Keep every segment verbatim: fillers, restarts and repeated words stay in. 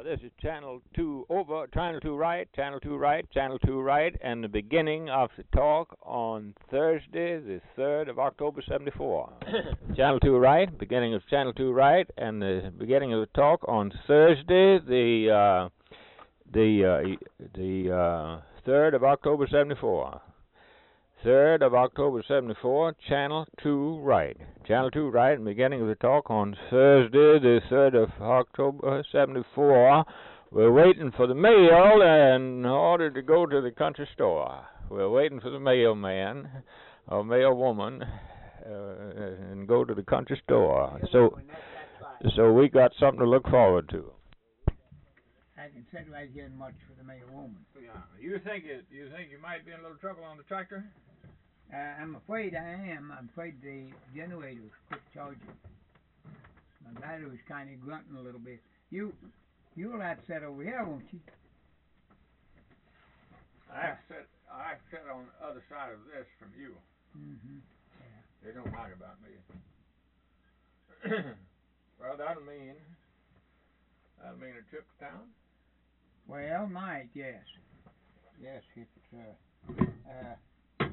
this is Channel two over, Channel two right, Channel two right, Channel two right, and the beginning of the talk on Thursday, the third of October, seventy-four. Channel two right, beginning of Channel two right, and the beginning of the talk on Thursday, the uh, the uh, the uh, third of October, seventy-four. third of October, seventy-four, Channel two right. Channel two right, and beginning of the talk on Thursday, the third of October, seventy-four. We're waiting for the mail in order to go to the country store. We're waiting for the mailman or mailwoman uh, and go to the country store. So, so we got something to look forward to. I can sit right here and watch for the mailwoman. Yeah. You think it? You think you might be in a little trouble on the tractor? Uh, I'm afraid I am. I'm afraid the generator's quit charging. My battery's kind of grunting a little bit. You, you'll have to sit over here, won't you? I have to sit. I have to sit on the other side of this from you. Mm-hmm. Yeah. They don't mind about me. Well, that'll mean that'll mean a trip to town. Well, might yes, yes. If it's uh, uh,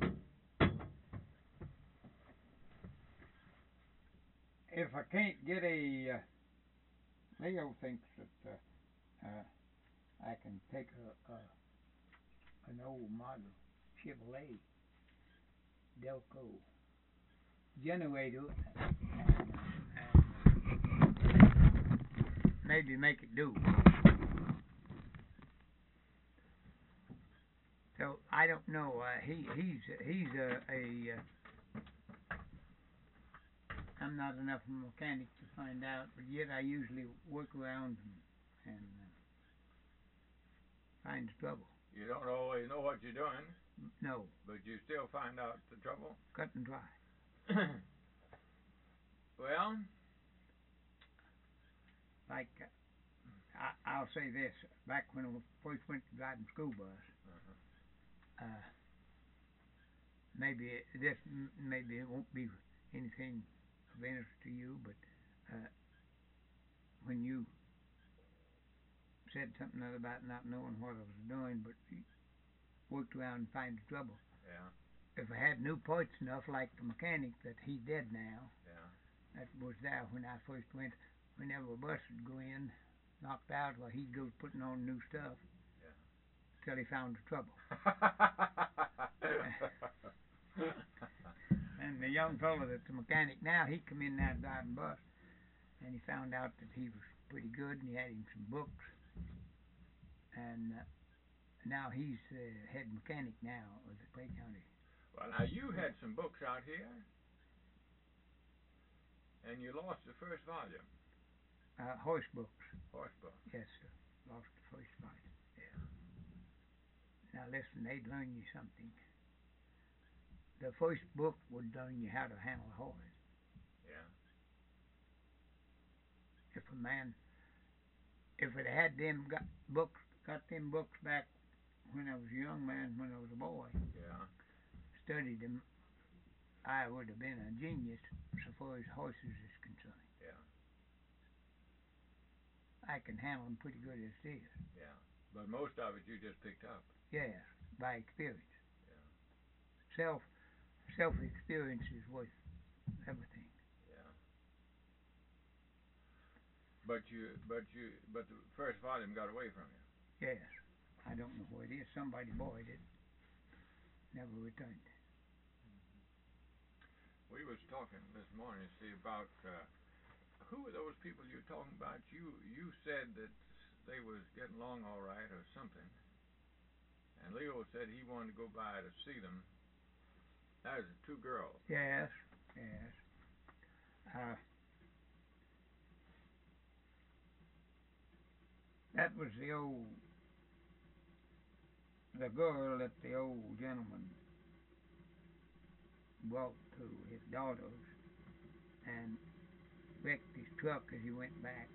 if I can't get a, uh, Leo thinks that uh, uh, I can take a, a an old model Chevrolet Delco generator and, and maybe make it do. So I don't know. Uh, he he's he's a, a uh, I'm not enough of a mechanic to find out, but yet I usually work around and, and uh, find trouble. You don't always know what you're doing. No. But you still find out the trouble. Cut and dry. Well, like uh, I, I'll say this: back when I first went to driving school bus. Uh, maybe it, this maybe it won't be anything of interest to you, but uh, when you said something other about not knowing what I was doing, but worked around and find the trouble. Yeah. If I had new parts enough, like the mechanic that he did now, yeah. that was there when I first went. Whenever a bus would go in, knocked out, while he'd go putting on new stuff. Till he found the trouble. And the young fellow that's a mechanic now, he come in now driving bus, and he found out that he was pretty good, and he had him some books, and uh, now he's the uh, head mechanic now of the Clay County. Well, now you had some books out here, and you lost the first volume. Uh, horse books. Horse books. Yes, sir. Lost the first volume. Now listen, they'd learn you something. The first book would learn you how to handle a horse. Yeah. If a man, if it had them got books, got them books back when I was a young man, when I was a boy. Yeah. Studied them, I would have been a genius so far as horses is concerned. Yeah. I can handle them pretty good as it is. Yeah. But most of it you just picked up. Yes, by experience. Yeah. Self, self experience is worth everything. Yeah. But you, but you, but the first volume got away from you. Yes, I don't know where it is. Somebody borrowed it. Never returned it. We was talking this morning, see about uh, who were those people you're talking about? You, you said that they was getting along all right or something. And Leo said he wanted to go by to see them. That was two girls. Yes, yes. Uh, that was the old, the girl that the old gentleman brought to his daughters and wrecked his truck as he went back.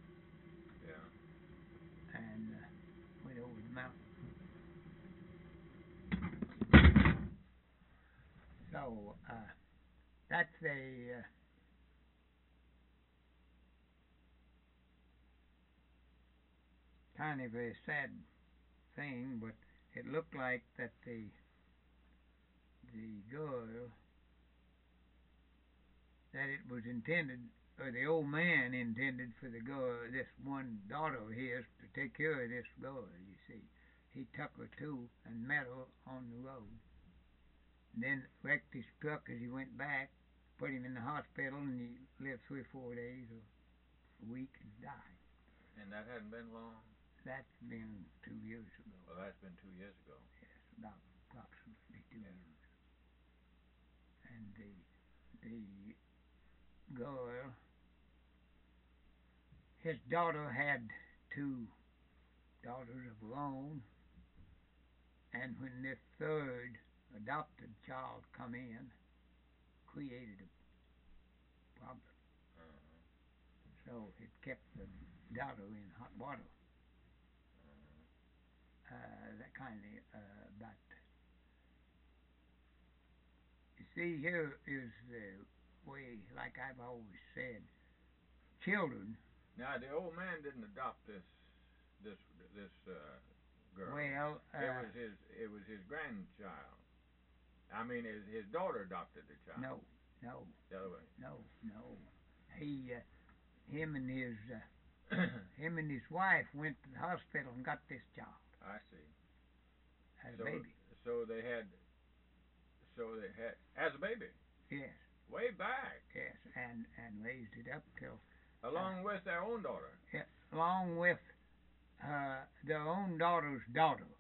Yeah. And uh, went over the mountain. So, uh, that's a, uh, kind of a sad thing, but it looked like that the the girl, that it was intended, or the old man intended for the girl, this one daughter of his, to take care of this girl, you see. He took her to and met her on the road. And then wrecked his truck as he went back, put him in the hospital, and he lived three or four days or a week and died. And that hadn't been long? That's been two years ago. Well, that's been two years ago. Yes, about approximately two Yeah. years. And the the girl, his daughter had two daughters of her own, and when this third adopted child come in, created a problem. Uh-huh. So it kept the daughter in hot water. Uh-huh. Uh, that kind of, uh, but you see, here is the way, like I've always said, children. Now, the old man didn't adopt this, this, this uh, girl. Well, uh, it was his, it was his grandchild. I mean, his his daughter adopted the child. no, no, The other way. no, no. He, uh, him and his, uh, him and his wife went to the hospital and got this child I see. as so, a baby. So they had, so they had, as a baby, Yes, way back, yes, and and raised it up till, along with their own daughter. yeah, along with uh, their own daughter's daughter.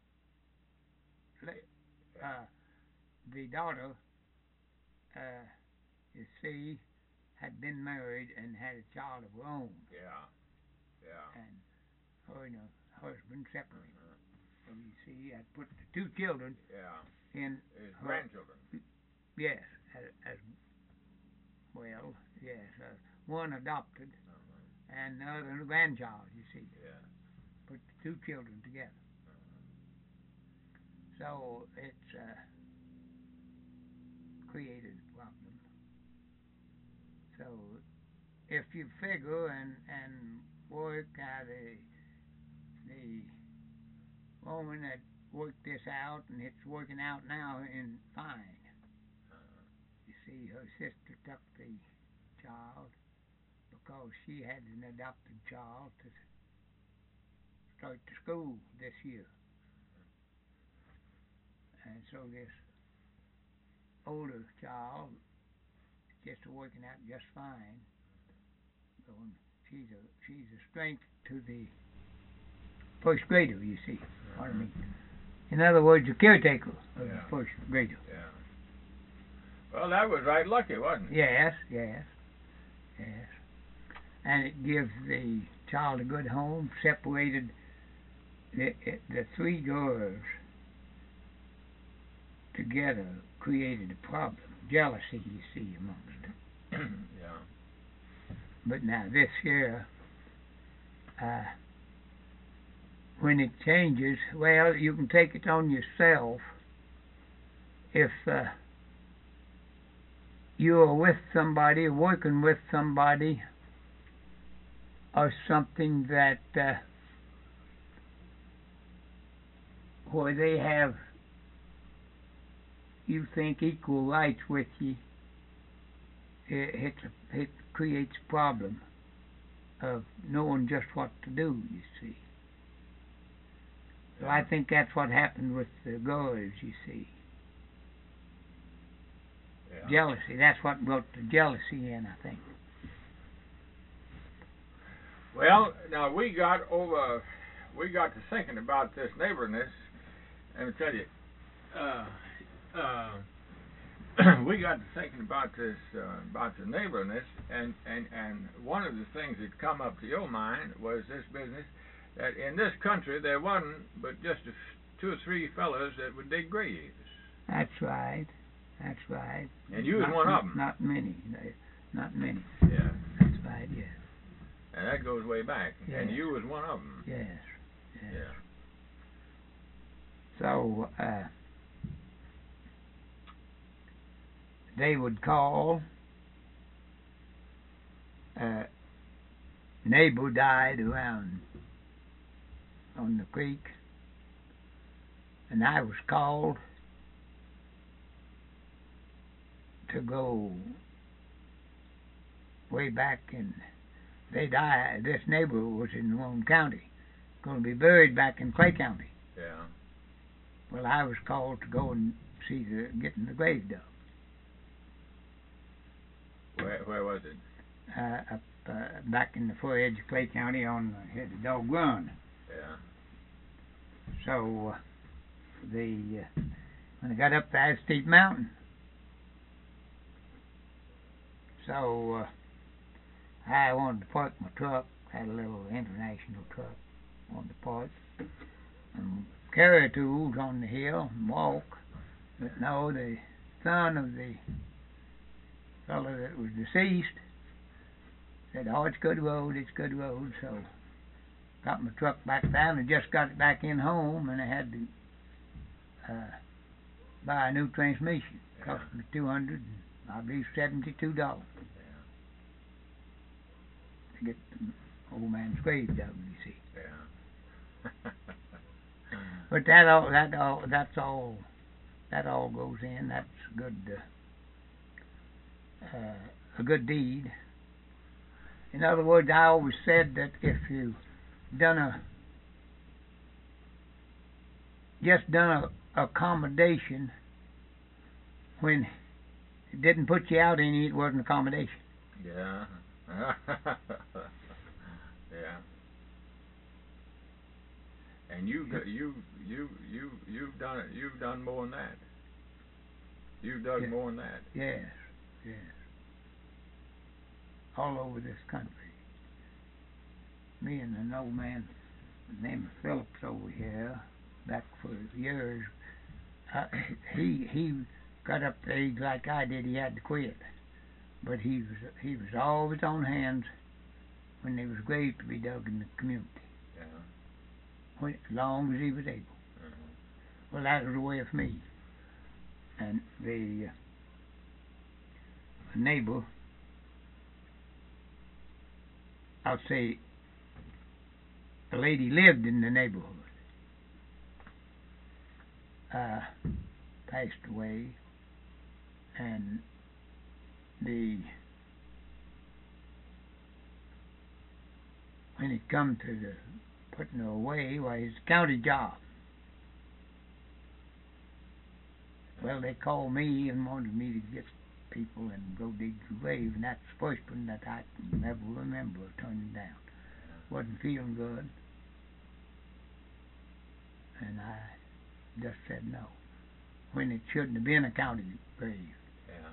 Le- Uh, the daughter, uh, you see, had been married and had a child of her own, Yeah, yeah. and her and her husband separated. Uh-huh. So you see, I put the two children Yeah, in, his her- grandchildren. yes, as, as well, yes, uh, one adopted Uh-huh. and the other a grandchild. You see, Yeah. put the two children together. Uh-huh. So it's uh, created a problem. So if you figure and and work how the the woman that worked this out, and it's working out now in fine. Uh-huh. You see, her sister took the child because she had an adopted child to start to school this year. And so this older child is just working out just fine. Going, she's a she's a strength to the first grader, you see. What I mean. In other words, a caretaker of Yeah. the first grader. Yeah. Well, that was right lucky, wasn't it? Yes, yes, yes. And it gives the child a good home. Separated the the three girls together created a problem. Jealousy, you see, amongst them. Yeah. But now this here, uh, when it changes, well, you can take it on yourself if uh, you're with somebody, working with somebody, or something that uh, where they have, you think, equal rights with you. It, it's a, it creates a problem of knowing just what to do, you see. So I think that's what happened with the girls, you see. Yeah. Jealousy, that's what brought the jealousy in, I think. Well, now we got over, we got to thinking about this neighborliness. Let me tell you, uh, uh, we got to thinking about this, uh, about the neighborliness, and, and, and one of the things that come up to your mind was this business, that in this country there wasn't but just a f- two or three fellas that would dig graves. That's right. That's right. And you was Not- one of them. Not many. no, Not many. Yeah. That's right, yes. And that goes way back. And Yes. you was one of them. Yes. yes. Yeah. So, uh, they would call, uh, neighbor died around on the creek, and I was called to go way back in. They died. This neighbor was in Warren County, going to be buried back in Clay County. Yeah. Well, I was called to go and see the getting the grave dug. Where where was it? Uh, up uh, back in the far edge of Clay County on the head of Dog Run. Yeah. So uh, the uh, when I got up there, it's a steep mountain. So uh, I wanted to park my truck. Had a little international truck. Wanted to park and carry tools on the hill and walk. But no, the son of the fellow that was deceased said, "Oh, it's good road, it's good road." So got my truck back down and just got it back in home, and I had to uh, buy a new transmission. It cost me two hundred, I believe, seventy-two dollars to get the old man's grave dug. You see. Yeah. But that all, that all, that's all, that all goes in. That's a good, uh, uh, a good deed. In other words, I always said that if you done a, just done a accommodation when it didn't put you out any, it wasn't accommodation. Yeah. Yeah. And you you you you you've done it. You've done more than that. You've done Yeah. more than that. Yes, yes. All over this country. Me and an old man named Phillips over here, back for years, uh, he he got up to age like I did. He had to quit, but he was he was always on hands when there was graves to be dug in the community. Yeah. When, as long as he was able. Mm-hmm. Well, that was the way of me. And the uh, neighbor, I'll say, the lady lived in the neighborhood, uh, passed away, and the when it come to the putting her away, why, it's a county job. Well, they called me and wanted me to get people and go dig the grave, and that's the first one that I can never remember turning down. Wasn't feeling good, and I just said no, when it shouldn't have been a county grave. Yeah.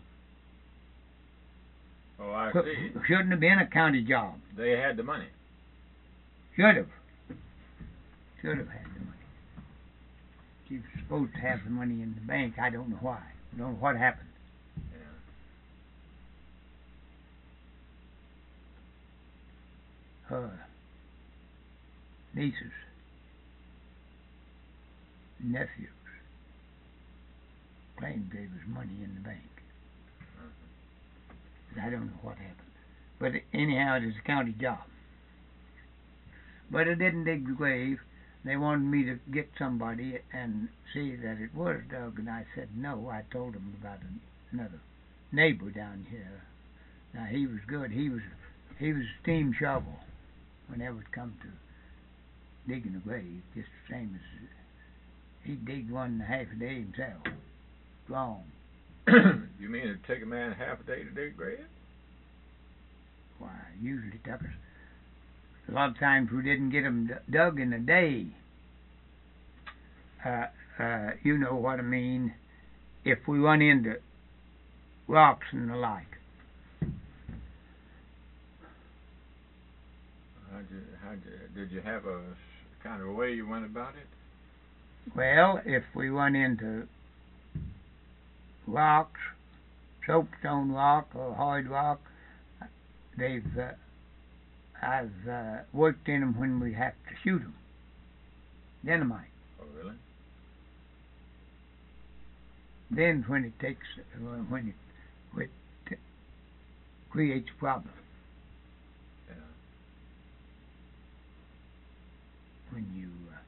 Oh, I Qu- see. Shouldn't have been a county job. They had the money. Should have. Should have had the money. She was supposed to have the money in the bank. I don't know why. I don't know what happened. Yeah. Her nieces, nephews claimed there was money in the bank. But I don't know what happened. But anyhow, it is a county job. But I didn't dig the grave. They wanted me to get somebody and see that it was dug, and I said no. I told them about an, another neighbor down here. Now he was good. He was he was a steam shovel whenever it come to digging a grave, just the same as he'd dig one and a half a day himself. Strong. You mean it'd take a man half a day to dig a grave? Why, usually took us. A lot of times we didn't get them d- dug in a day. Uh, uh, you know what I mean. If we run into rocks and the like. How'd you, how'd you, did you have a s- kind of a way you went about it? Well, if we run into rocks, soapstone rock or hard rock, they've uh, I've uh, worked in them when we have to shoot them. Dynamite. Oh, really? Then when it takes, uh, when it, when it creates a problem. Yeah. When you uh,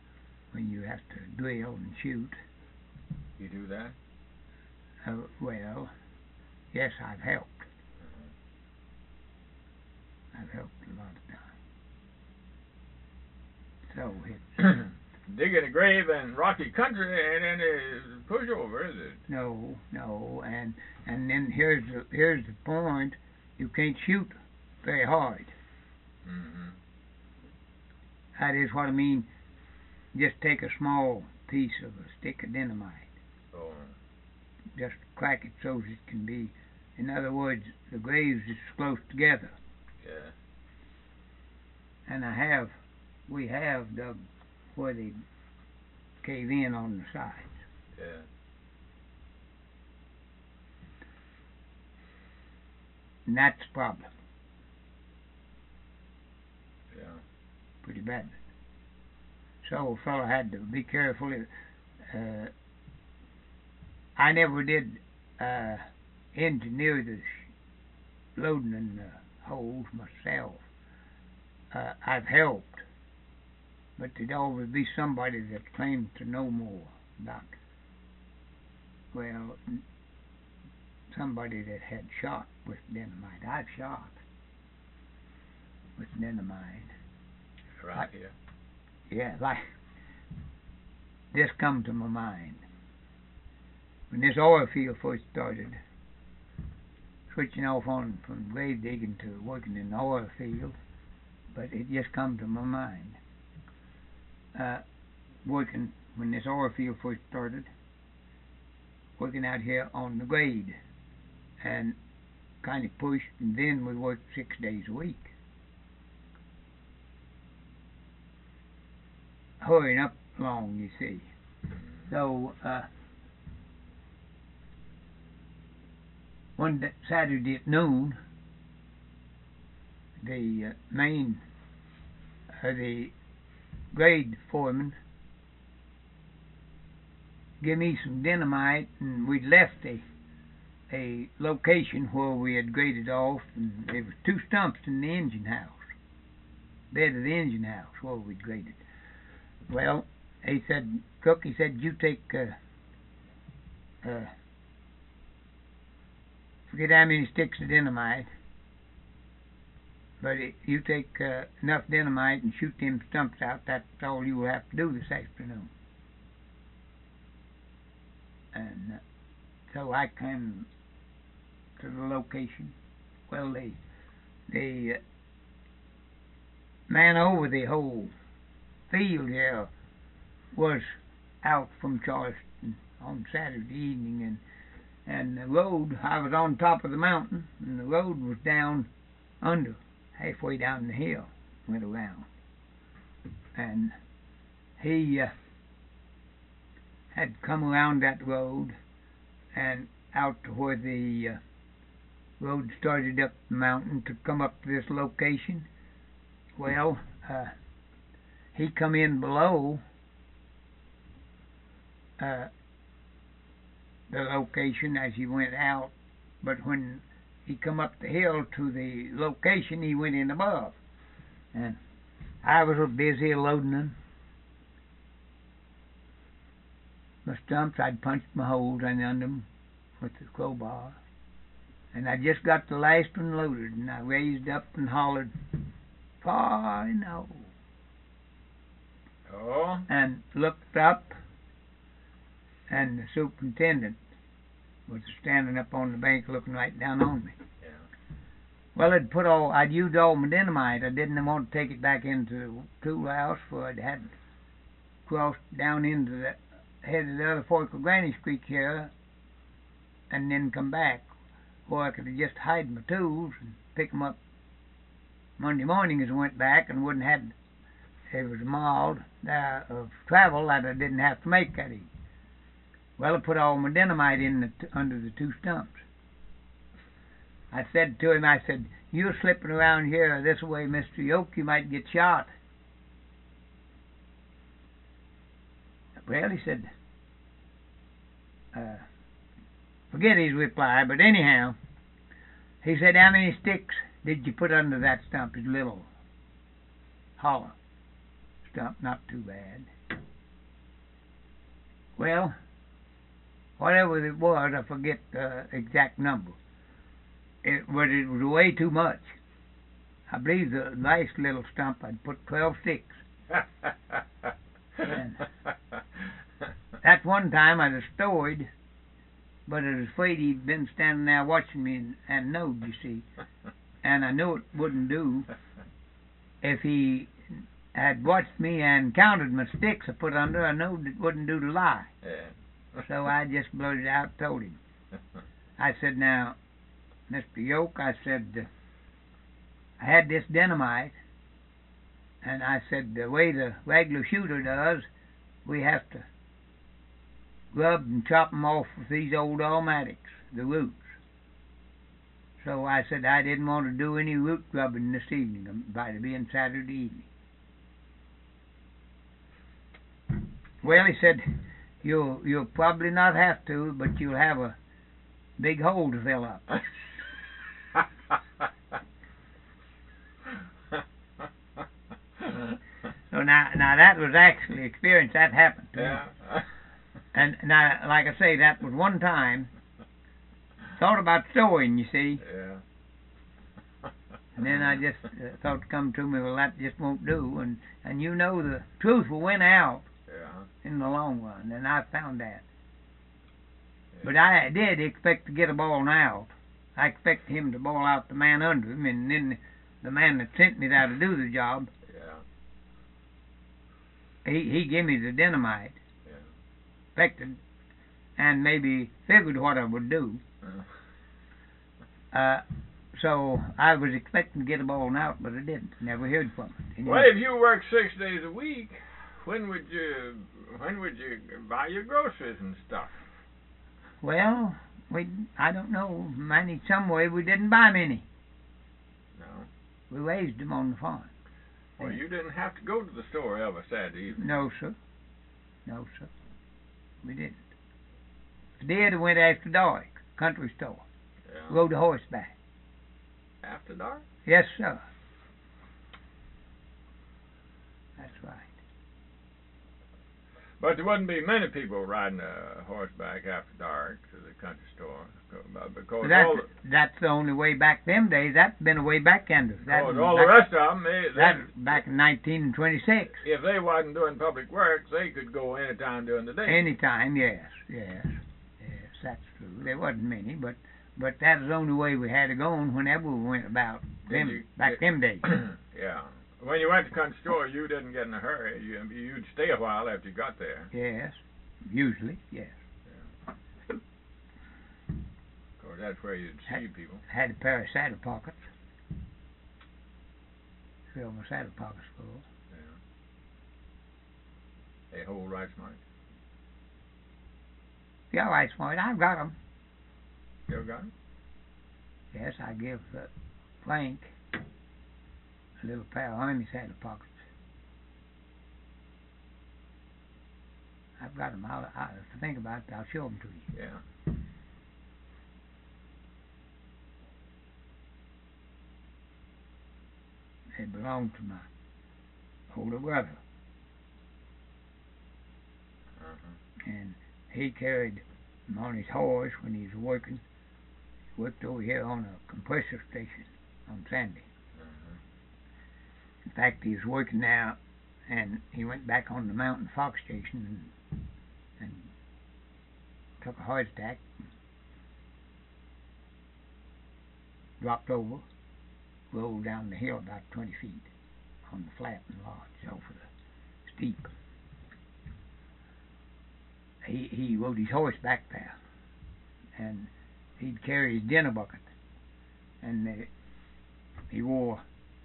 when you have to drill and shoot. You do that? Uh, well, yes, I've helped. I've helped a lot of times. So it's digging a grave in rocky country ain't any pushover, is it? no, no, and and then here's the here's the point: you can't shoot very hard. Mm-hmm. That is what I mean. Just take a small piece of a stick of dynamite. Oh. Just crack it so it can be. In other words, the graves is close together. Yeah. And I have, we have dug where they cave in on the sides. Yeah. And that's the problem. Yeah. Pretty bad. So a fellow had to be careful. Uh, I never did uh, engineer the sh- loading in the holes myself. Uh, I've helped, but there'd always be somebody that claimed to know more about, well, n- somebody that had shot with dynamite. I've shot with dynamite. Right I, here. Yeah, like, this come to my mind. When this oil field first started, switching off on from grave digging to working in the oil field, but it just come to my mind. Uh, working, when this oil field first started, working out here on the grade, and kind of pushed, and then we worked six days a week. Hurrying up along, you see. So, uh, one d- Saturday at noon, the uh, main, uh, the grade foreman gave me some dynamite, and we'd left a, a location where we had graded off, and there was two stumps in the engine house, bed of the engine house where we'd graded. Well, he said, Cook, he said, you take, uh, uh, forget how many sticks of dynamite, but it, you take uh, enough dynamite and shoot them stumps out. That's all you will have to do this afternoon. And uh, so I came to the location. Well, the, the uh, man over the whole field here was out from Charleston on Saturday evening, and and the road, I was on top of the mountain, and the road was down under, halfway down the hill, went around. And he uh, had come around that road and out to where the uh, road started up the mountain to come up to this location. Well, uh, he come in below uh, the location as he went out, but when he come up the hill to the location, he went in above. And I was busy loading them. My stumps, I'd punched my holes in under them with the crowbar. And I just got the last one loaded, and I raised up and hollered, "Far no." Oh? And looked up, and the superintendent was standing up on the bank looking right down on me. Yeah. Well, I'd put all, I'd used all my dynamite. I didn't want to take it back into the tool house, for I'd had crossed down into the head of the other fork of Granny's Creek here, and then come back, or I could have just hide my tools and pick them up Monday morning as I went back, and wouldn't have, it was a mile uh, of travel that I didn't have to make that evening. Well, I put all my dynamite in the t- under the two stumps. I said to him, I said, "You're slipping around here this way, Mister Yoke, you might get shot." Well, he said, uh, forget his reply, but anyhow, he said, "How many sticks did you put under that stump?" His little hollow stump, not too bad. Well, whatever it was, I forget the exact number. It, but it was way too much. I believe the last little stump I'd put twelve sticks. And that one time I was stowed, but I was afraid he'd been standing there watching me and, and knowed, you see. And I knew it wouldn't do. If he had watched me and counted my sticks I put under, I knowed it wouldn't do to lie. Yeah. So I just blurted out and told him. I said, now, Mister Yoke, I said, uh, I had this dynamite, and I said, the way the regular shooter does, we have to grub and chop 'em off with these old automatics, the roots. So I said I didn't want to do any root grubbing this evening, by it being Saturday evening. Well, he said, you'll, you'll probably not have to, but you'll have a big hole to fill up. So now, now that was actually experience. That happened to Yeah. me. And now, like I say, that was one time. Thought about sewing, you see. Yeah. And then I just uh, thought to come to me, well, that just won't do. And, and you know the truth will win out Yeah. in the long run, and I found that. Yeah. But I did expect to get a ball out. I expected him to ball out the man under him, and then the man that sent me there to do the job, Yeah. he, he gave me the dynamite. Yeah. Expected, and maybe figured what I would do. Uh. Uh, so I was expecting to get a ball out, but I didn't. Never heard from it. Well, if you work six days a week, when would you when would you buy your groceries and stuff? Well, we I don't know. Managed some way we didn't buy many. No. We raised them on the farm. Well, you didn't have to go to the store every Saturday evening. No, sir. No, sir. We didn't. We did. I went after dark. Country store. Yeah. Rode a horseback. After dark? Yes, sir. That's right. But there wouldn't be many people riding a horseback after dark to the country store because But that's, all, the, that's the only way back them days. That's been a way back yonder. That because was all back, the rest of them, they, they, that back in nineteen twenty-six. if they wasn't doing public works, they could go any time during the day. Anytime, yes, yes, yes, that's true. There wasn't many, but but that was the only way we had to go on whenever we went about Did them you- back did- them days. Yeah. When you went to the country store, you didn't get in a hurry. You, you'd stay a while after you got there. Yes, usually, yes. Of course, that's where you'd see people. Had a pair of saddle pockets. Filled my saddle pockets full. Yeah. They hold right smart. Yeah, right, smart. I've got them. You ever got them? Yes, I give uh, Frank a little pair of army saddle pockets. I've got them. I'll, I'll, if I think about it, I'll show them to you. Yeah. They belong to my older brother. Uh-huh. And he carried them on his horse when he was working. He worked over here on a compressor station on Sandy. Uh-huh. In fact, he was working now, and he went back on the Mountain Fox station and, and took a heart attack, dropped over, rolled down the hill about twenty feet on the flat and lodge over the steep. He he rode his horse back there, and he'd carry his dinner bucket, and uh, he wore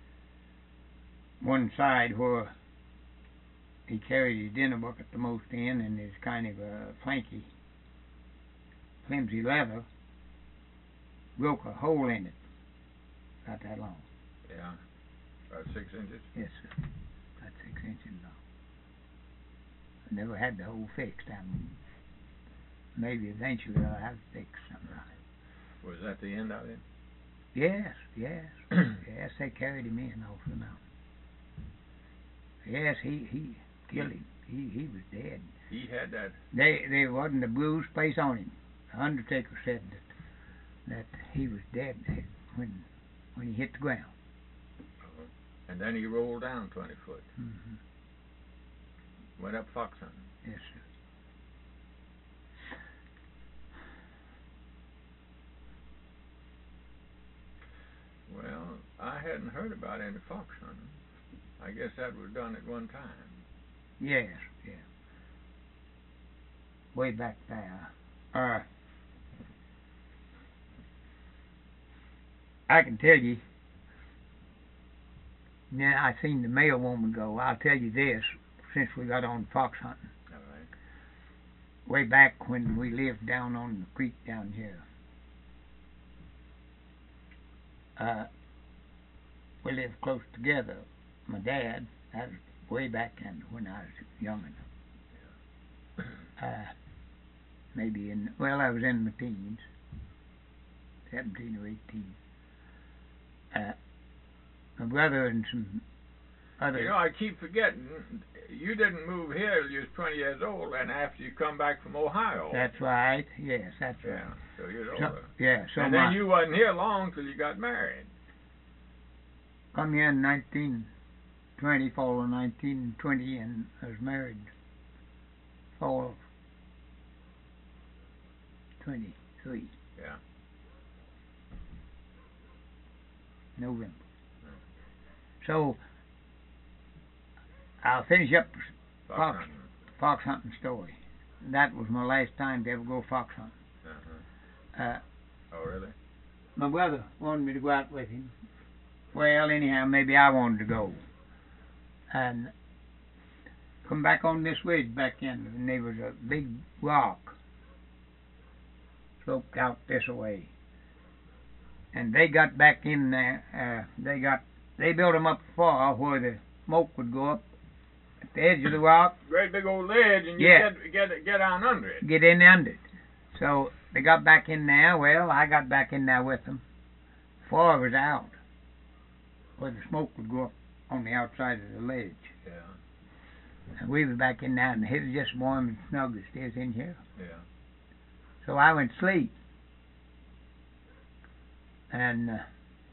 one side where he carried his dinner bucket the most in, and his kind of a flanky, flimsy leather broke a hole in it, about that long. Yeah. About six inches. Yes, sir. About six inches long. I never had the hole fixed. I'm, maybe eventually I'll have to fix something. Was that the end of it? Yes, yes, yes. They carried him in off the mountain. Yes, he he killed him. he he was dead. He had that. They there wasn't a bruised place on him. The undertaker said that that he was dead when when he hit the ground. And then he rolled down twenty foot. Mm-hmm. Went up fox hunting. Yes, sir. Well, I hadn't heard about any fox hunting. I guess that was done at one time. Yes, yeah. Way back there. Uh, I can tell you. Now I seen the male woman go. I'll tell you this, since we got on fox hunting. All right. Way back when we lived down on the creek down here. Uh, we lived close together. My dad, that was way back then when I was young enough. Uh, maybe in, well, I was in my teens, seventeen or eighteen. Uh, my brother and some other... You know, I keep forgetting, you didn't move here till you was twenty years old, and after you come back from Ohio. That's right, yes, that's yeah, right. so you're So, older. yeah, so and my, then you wasn't here long till you got married. come here in nineteen twenty, fall of nineteen twenty, and I was married fall of twenty-three. Yeah. November. So, I'll finish up Fox, Fox. hunting. fox hunting story. That was my last time to ever go fox hunting. Uh-huh. Uh, Oh, really? my brother wanted me to go out with him. Well, anyhow, maybe I wanted to go. And come back on this ridge back in, and there was a big rock sloped out this way. And they got back in there. Uh, they got they built them up far where the smoke would go up at the edge of the rock. Great big old ledge, and you Yeah. get get get on under it. Get in under it. So they got back in there. Well, I got back in there with them. Four was out, where the smoke would go up on the outside of the ledge. Yeah. And we was back in there, and it was just warm and snug as it is in here. Yeah. So I went to sleep. And uh,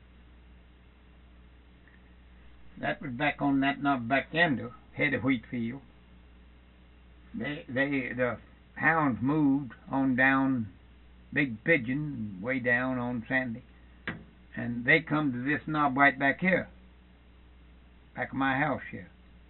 that was back on that knob back ender, head of Wheatfield. They, they, the hounds moved on down Big Pigeon, way down on Sandy, and they come to this knob right back here, back of my house here.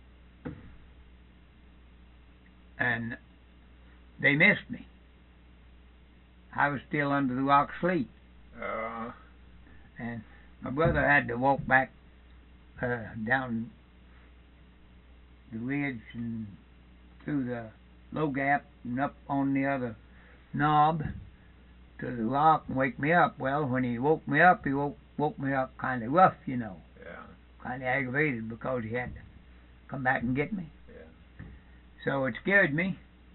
And they missed me. I was still under the rock asleep. Uh, And my brother had to walk back uh, down the ridge and through the low gap and up on the other knob to the rock and wake me up. Well, when he woke me up, he woke, woke me up kind of rough, you know, yeah. kind of aggravated because he had to come back and get me. Yeah. So it scared me.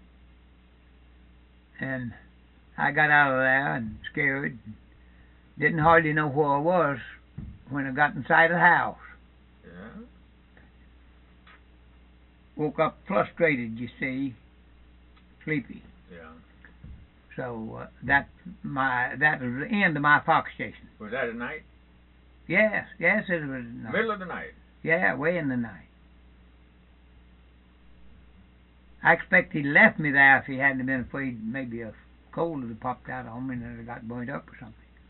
And I got out of there and scared. Didn't hardly know where I was when I got inside the house. Yeah. Woke up frustrated, you see, sleepy. Yeah. So uh, that my that was the end of my fox chasing. Was that at night? Yes, yes, it was. No. Middle of the night. Yeah, way in the night. I expect he left me there if he hadn't been afraid maybe a cold would have popped out on me and I'd have got burnt up or something.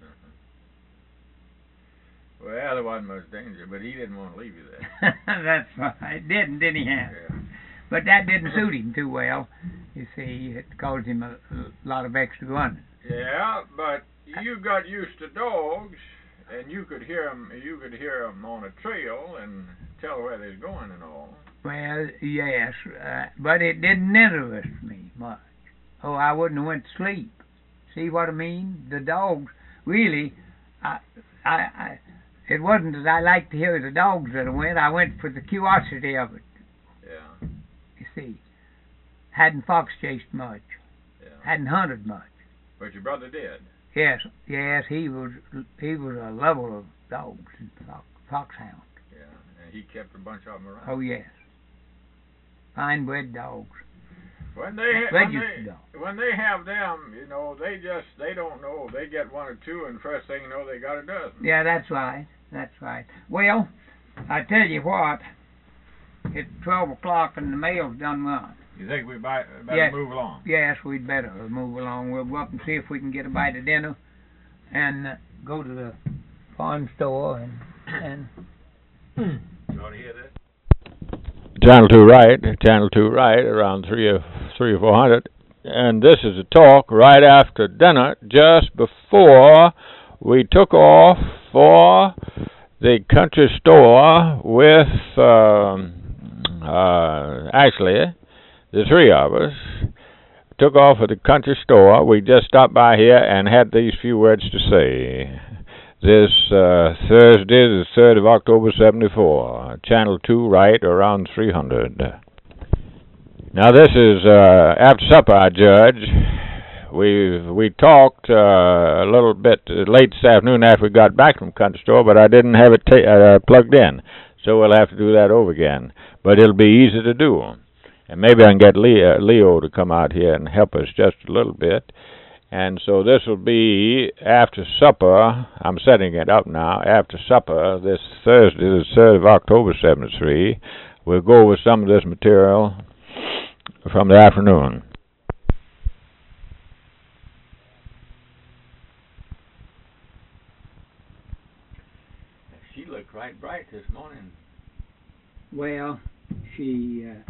Well, there wasn't much danger, but he didn't want to leave you there. That's right. It didn't, didn't he? Have? Yeah. But that didn't suit him too well. You see, it caused him a, a lot of extra running. Yeah, but you got used to dogs, and you could hear them. You could hear 'em on a trail and tell where they're going and all. Well, yes, uh, but it didn't interest me much. Oh, I wouldn't have went to sleep. See what I mean? The dogs, really, I, I, I it wasn't that I liked to hear the dogs that I went. I went for the curiosity of it. Yeah. You see, hadn't fox chased much, Yeah. hadn't hunted much. But your brother did. Yes, yes, he was he was a lover of dogs and fox, foxhounds. Yeah, and he kept a bunch of them around. Oh yes. fine bred dogs. When they ha- when Registered they, dogs. when they have them, you know, they just they don't know. They get one or two, and first thing you know, they got a dozen. Yeah, that's right. That's right. Well, I tell you what, it's twelve o'clock and the mail's done run. You think we better Yes. move along? Yes, we'd better move along. We'll go up and see if we can get a bite of dinner, and uh, go to the farm store and and. You want to hear this? Channel two right, Channel two right, around three or three or four hundred, and this is a talk right after dinner, just before we took off for the country store with um, uh, actually the three of us took off at the country store. We just stopped by here and had these few words to say. This uh, Thursday, the third of October, seventy-four, Channel two right, around three hundred. Now this is uh, after supper, I judge. We we talked uh, a little bit late this afternoon after we got back from the country store, but I didn't have it ta- uh, plugged in, so we'll have to do that over again. But it'll be easy to do, and maybe I can get Leo, Leo to come out here and help us just a little bit. And so this will be after supper. I'm setting it up now. After supper, this Thursday, the third of October, seventy-three, we'll go over some of this material from the afternoon. She looked right bright this morning. Well, she uh,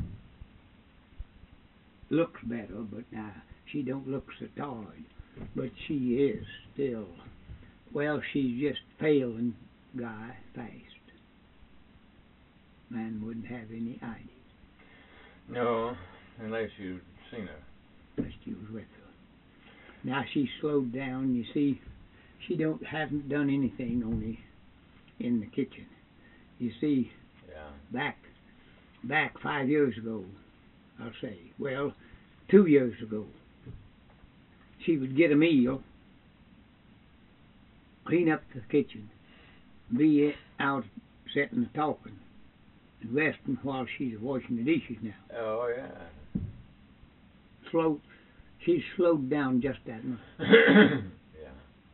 looks better, but uh, she don't look so tired. But she is still, well, she's just pale and guy fast. Man wouldn't have any idea No, unless you'd seen her. unless you was with her. Now she's slowed down. You see, she don't haven't done anything only in the kitchen. You see, Yeah. back back five years ago, I'll say, well, two years ago, she would get a meal, clean up the kitchen, be out sitting and talking, and resting while she's washing the dishes now. Oh yeah. Slow, she's slowed down just that much. Yeah.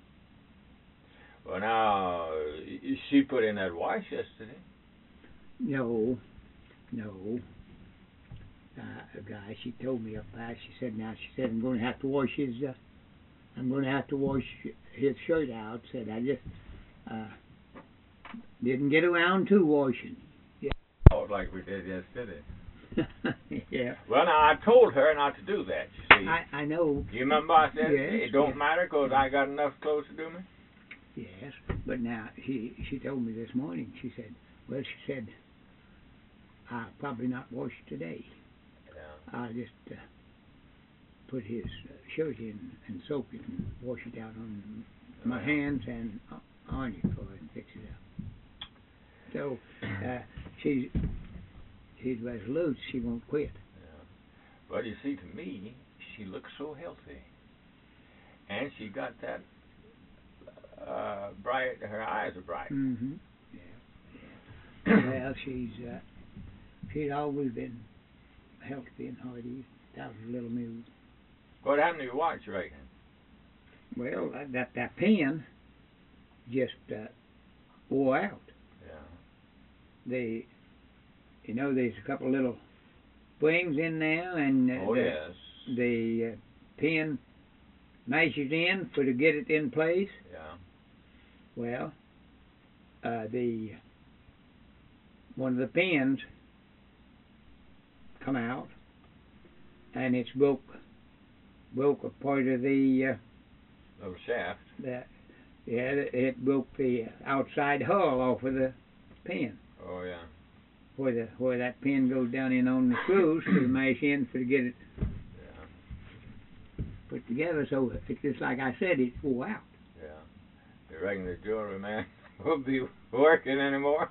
Well now, y- she put in that wash yesterday. No, no. Uh, a guy, she told me up there, she said, now, she said, I'm going to have to wash his, uh, I'm going to have to wash his shirt out. Said, I just, uh, didn't get around to washing. Oh, like we did yesterday. Yeah. Well, now I told her not to do that. You see. I, I know. You remember I said Yes, it don't yes. matter 'cause I got enough clothes to do me. Yes, but now she she told me this morning. She said, well, she said, I'll probably not wash today. Yeah. I'll just uh, put his uh, shirt in and soak it and wash it out on my Uh-huh. hands and uh, on it for her and fix it up. So uh, she's she's resolute. She won't quit. But you see, to me, she looks so healthy, and she got that uh, bright. Her eyes are bright. Mm-hmm. Yeah. yeah. Well, she's uh, she's always been healthy and hearty. That was a little mule. What happened to your watch, you reckon? Well, uh, that that pen just uh, wore out. Yeah. They, you know, there's a couple little springs in there, and uh, Oh the, yes. the uh, pin measures in for to get it in place. Yeah. Well, uh, the one of the pins come out, and it's broke broke a part of the uh, Little shaft. the yeah it, it broke the outside hull off of the pin Oh yeah. where the where that pin goes down in on the screws to mash in for to get it Yeah. put together. So it's just like I said, it wore out. Yeah. You reckon the jewelry man will be working anymore?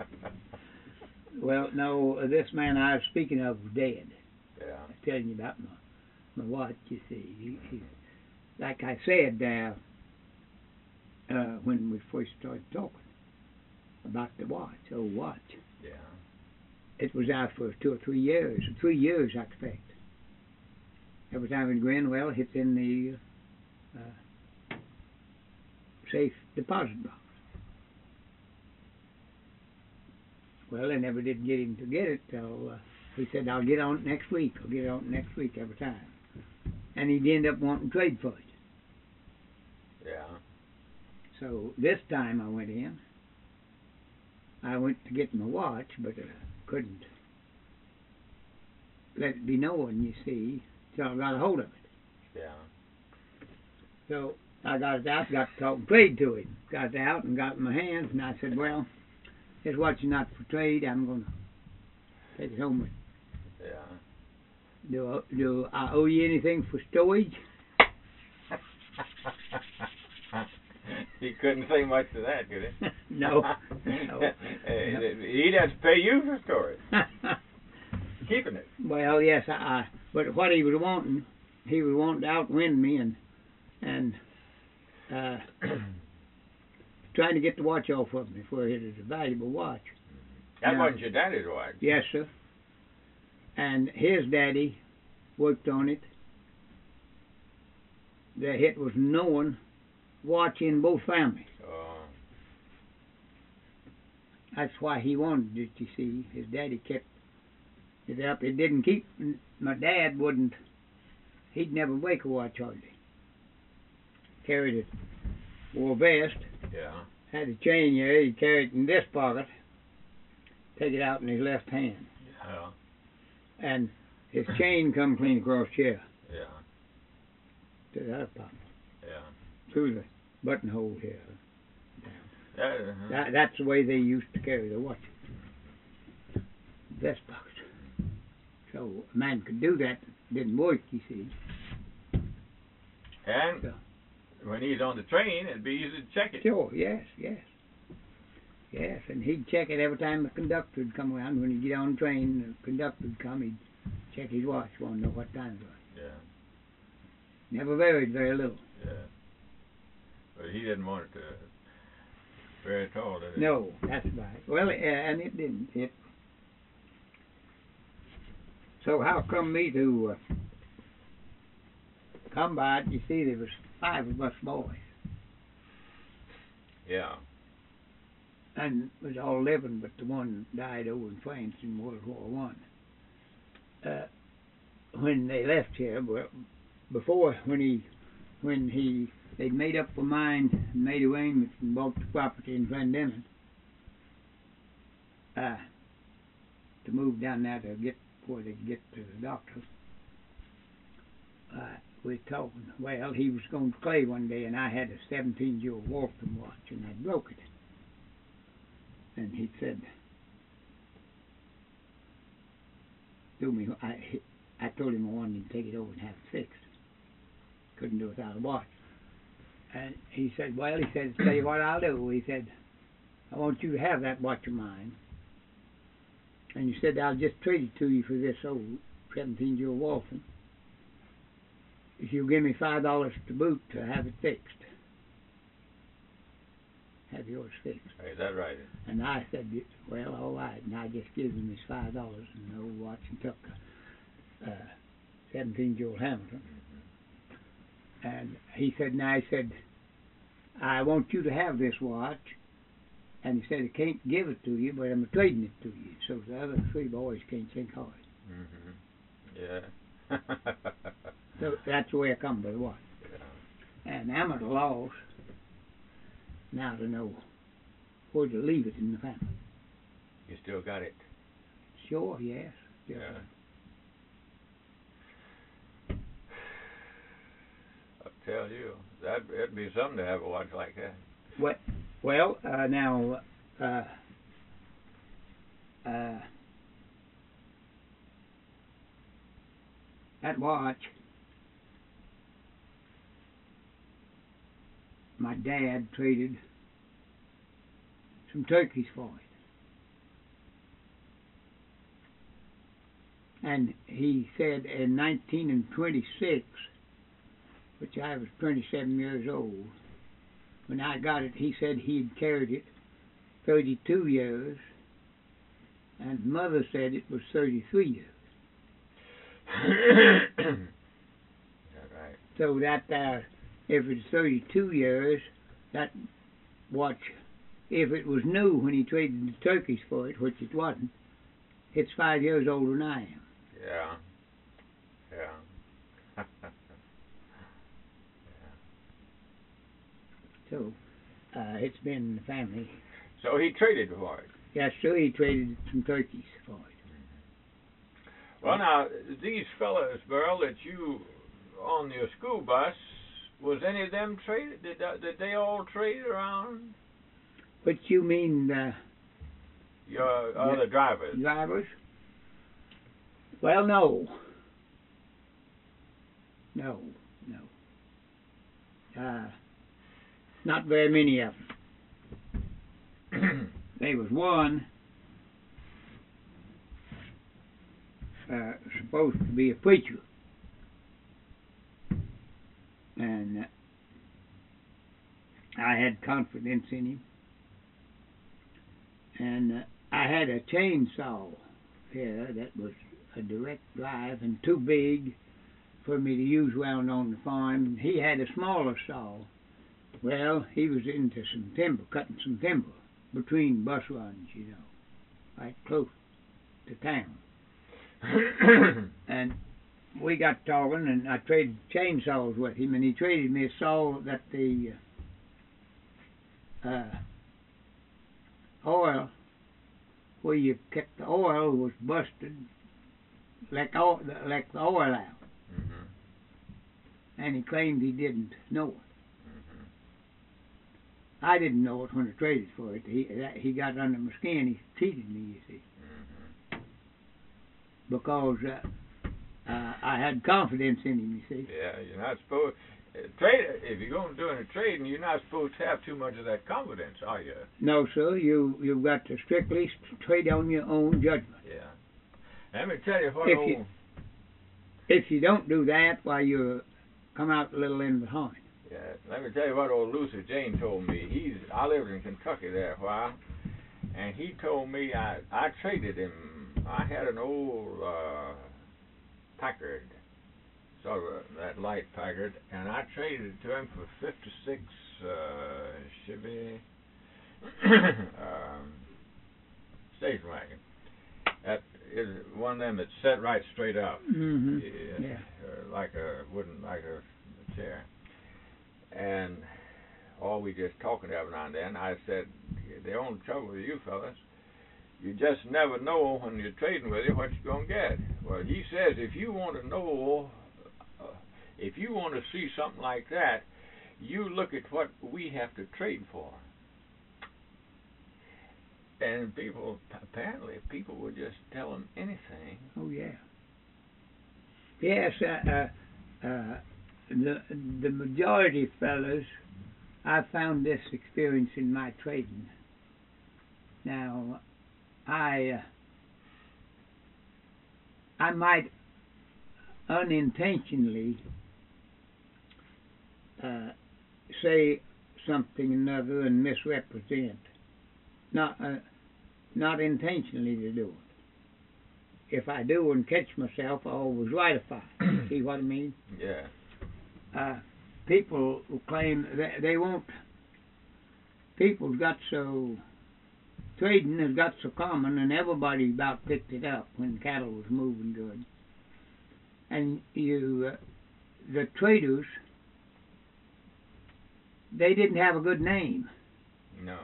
Well, no, this man I was speaking of was dead. Yeah. I was telling you about my my watch. You see, he, he, like I said uh, uh, when we first started talking about the watch, old watch. Yeah. it was out for two or three years. Three years, I expect. Every time it go in, well, it's in the uh, safe deposit box. Well, I never did get him to get it till uh, he said, I'll get on it next week. I'll get on it next week every time. And he'd end up wanting to trade for it. Yeah. So this time I went in. I went to get my watch, but I couldn't let it be known, you see, till I got a hold of it. Yeah. So I got it out, got to talk trade to him. Got it out and got it in my hands, and I said, well, this watch is not for trade. I'm going to take it home with me. Yeah. Do, do I owe you anything for storage? He couldn't say much to that, could he? No. No. He'd have to pay you for storage. Keeping it. Well, yes, I, I. But what he was wanting, he was wanting to outwin me and and uh, trying to get the watch off of me, for it is a valuable watch. That Now, wasn't your daddy's watch. Yes, sir. And his daddy worked on it. The hit was known watch in both families. Oh. That's why he wanted it, you see. His daddy kept it up. It didn't keep, my dad wouldn't, he'd never wake a watch hardly. Carried it, wore a vest, Yeah. had a chain here, he'd carry it in this pocket, take it out in his left hand. Yeah. And his chain come clean across here Yeah. to the other pocket, Yeah. through the buttonhole here. That, uh-huh. That, that's the way they used to carry the watch. Vest pocket. So a man could do that. It didn't work, you see. And So, when he's on the train, it'd be easy to check it. sure, yes, yes. Yes, and he'd check it every time the conductor would come around. When he'd get on the train, the conductor would come, he'd check his watch, want to know what time it was. Yeah. Never varied very little. Yeah. But he didn't want it to vary at all, did he? No, that's right. Well, uh, and it didn't. It. So how come me to uh, come by it? You see, there was five of us boys, Yeah. and it was all living, but the one died over in France in World War One. Uh, when they left here, well, before when he, when he, they'd made up their mind and made arrangements and bought the property in Glendinning, uh, to move down there to get before they get to the doctor. Uh, we told him, well, he was going to Clay one day, and I had a seventeen-year-old Walton watch, and I broke it. And he said, do me, I, I told him I wanted him to take it over and have it fixed. Couldn't do it without a watch. And he said, well, he said, tell you what I'll do. He said, I want you to have that watch of mine. And he said, I'll just trade it to you for this old seventeen-year-old Walton. If you give me five dollars to boot to have it fixed. Have yours fixed. Is that right? And I said, well, all right. And I just gave him his five dollars and the old watch and took a uh, seventeen-year-old Hamilton. Mm-hmm. And he said, now he said, I want you to have this watch. And he said, I can't give it to you, but I'm trading it to you. So the other three boys can't think hard. Mm-hmm. Yeah. So that's the way I come by the watch. Yeah. And I'm at a loss now to know where to leave it in the family. You still got it. Sure, yes. Still Yeah. got it. I'll tell you, that it'd be something to have a watch like that. Well, well uh, now, uh, uh, that watch, my dad traded some turkeys for it. And he said in nineteen twenty-six, which I was twenty-seven years old, when I got it, he said he'd carried it thirty-two years, and mother said it was thirty-three years. Is that right? So that uh, if it's thirty-two years, that what if it was new when he traded the turkeys for it, which it wasn't, it's five years older than I am. Yeah. Yeah. Yeah. So uh, it's been in the family. So he traded for it. Yes, sir. He traded some turkeys for it. Well, now these fellas, Burl, that you on your school bus, was any of them traded? Did uh, did they all trade around? What you mean, uh, Your other drivers? drivers? Well, no. No, no. Uh, not very many of them. There was one uh, supposed to be a preacher, and uh, I had confidence in him, and uh, I had a chainsaw here that was a direct drive and too big for me to use around on the farm. He had a smaller saw. Well, he was into some timber, cutting some timber between bus runs, you know, right close to town. And we got talking, and I traded chainsaws with him, and he traded me a saw that the uh, oil, where you kept the oil, was busted, like, oil, like the oil out. Mm-hmm. And he claimed he didn't know it. Mm-hmm. I didn't know it when I traded for it. He that, he got under my skin. He cheated me, you see, Mm-hmm. because uh, uh, I had confidence in him, you see. Yeah, you're not supposed uh, trade. If you're going to do any trading, you're not supposed to have too much of that confidence, are you? No, sir. You you've got to strictly trade on your own judgment. Yeah. Let me tell you what If old. you- If you don't do that, why you come out a little in behind. Yeah, let me tell you what old Lucy Jane told me. He's I lived in Kentucky there a while, and he told me I I traded him. I had an old uh, Packard, sort of a, that light Packard, and I traded it to him for fifty-six uh, Chevy um, station wagon. That is one of them that set right straight up. Mm-hmm. Yeah, Yeah. uh, like a wooden, like a chair. And all we just talking every now and then, I said, the only trouble with you fellas, you just never know when you're trading with you what you're going to get. Well, he says if you want to know, uh, if you want to see something like that, you look at what we have to trade for. And people, apparently, people would just tell them anything. Oh yeah. Yes. Uh, uh, uh, the the majority of fellas, I found this experience in my trading. Now, I uh, I might unintentionally uh, say something another and misrepresent. Not uh, not intentionally to do it. If I do and catch myself, I always ratify. See what I mean? Yeah. Uh, people will claim they, they won't. People's got so trading has got so common, and everybody about picked it up when cattle was moving good. And you, uh, the traders, they didn't have a good name. No.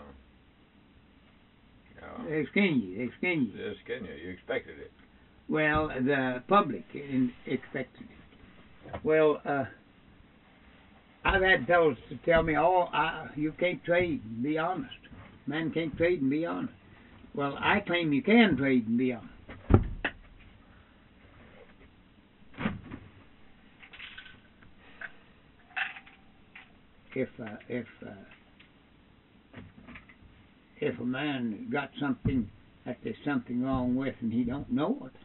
No. They skin you. They skin you. They're skinning you. You expected it. Well, the public in, expected it. Well, uh, I've had fellows to tell me, "Oh, I, you can't trade and be honest. Man can't trade and be honest." Well, I claim you can trade and be honest. If uh, if uh, if a man got something that there's something wrong with and he don't know it,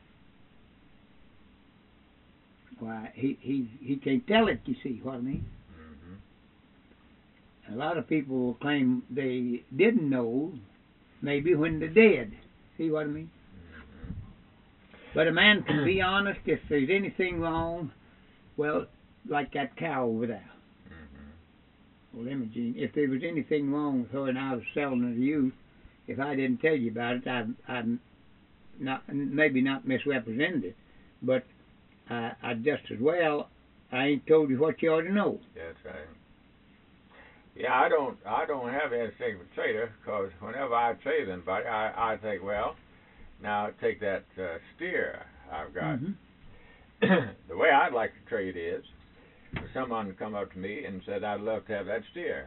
why he he he can't tell it. You see what I mean? Mm-hmm. A lot of people will claim they didn't know, maybe when they're dead. See what I mean? Mm-hmm. But a man can be honest if there's anything wrong. Well, like that cow over there. Mm-hmm. Well, Imogene, if there was anything wrong with her and I was selling her to you, if I didn't tell you about it, I'd, I'd not maybe not misrepresented it, but uh, I'd just as well I ain't told you what you ought to know. That's right. Yeah, I don't I don't have any secret trader, because whenever I trade anybody, I, I think, well, now take that uh, steer I've got. Mm-hmm. The way I'd like to trade is for someone to come up to me and said, I'd love to have that steer.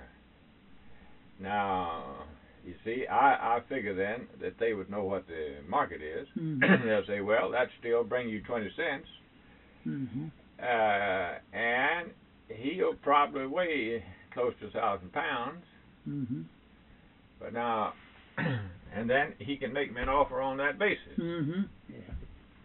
Now, you see, I, I figure then that they would know what the market is. Mm-hmm. They'll say, well, that steer will bring you twenty cents. Mm-hmm. Uh, and he'll probably weigh close to a thousand pounds. Mm-hmm. But now, and then he can make me an offer on that basis. Mm-hmm. Yeah.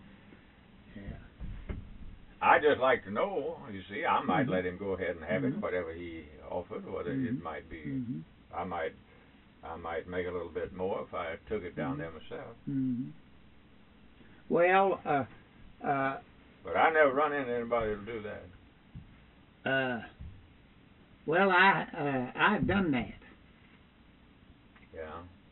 Yeah. I just like to know, you see, I might Mm-hmm. let him go ahead and have Mm-hmm. it, whatever he offered, whether Mm-hmm. it might be, Mm-hmm. I might, I might make a little bit more if I took it down Mm-hmm. there myself. Mm-hmm. Well, uh, uh, But I never run into anybody who'll do that. uh, well, I, uh, I've done that. Yeah.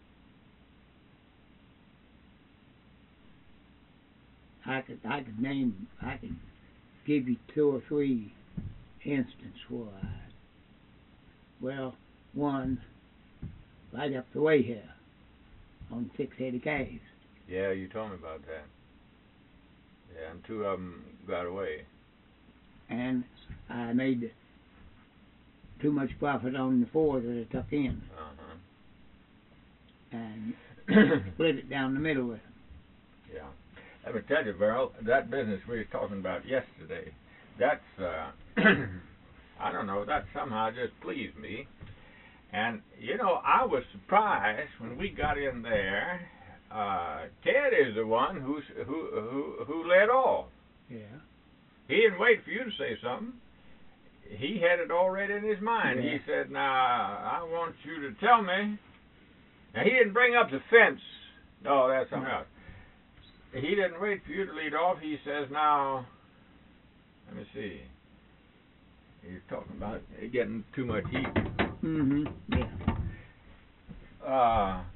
I could, I could name, I could give you two or three instances where I, well, one right up the way here on six-headed calves. Yeah, you told me about that. Yeah, and two of them got away. And I made too much profit on the four that I took in Uh-huh. and split it down the middle with them. Yeah. Let me tell you, Beryl, that business we were talking about yesterday, that's, uh, I don't know, that somehow just pleased me. And, you know, I was surprised when we got in there. Uh, Ted is the one who's, who, who, who led off. Yeah. He didn't wait for you to say something. He had it already in his mind. Yeah. He said, now, I want you to tell me. Now, he didn't bring up the fence. No, that's something No. else. He didn't wait for you to lead off. He says, now, let me see. He's talking about getting too much heat. Mm-hmm. Yeah. Uh,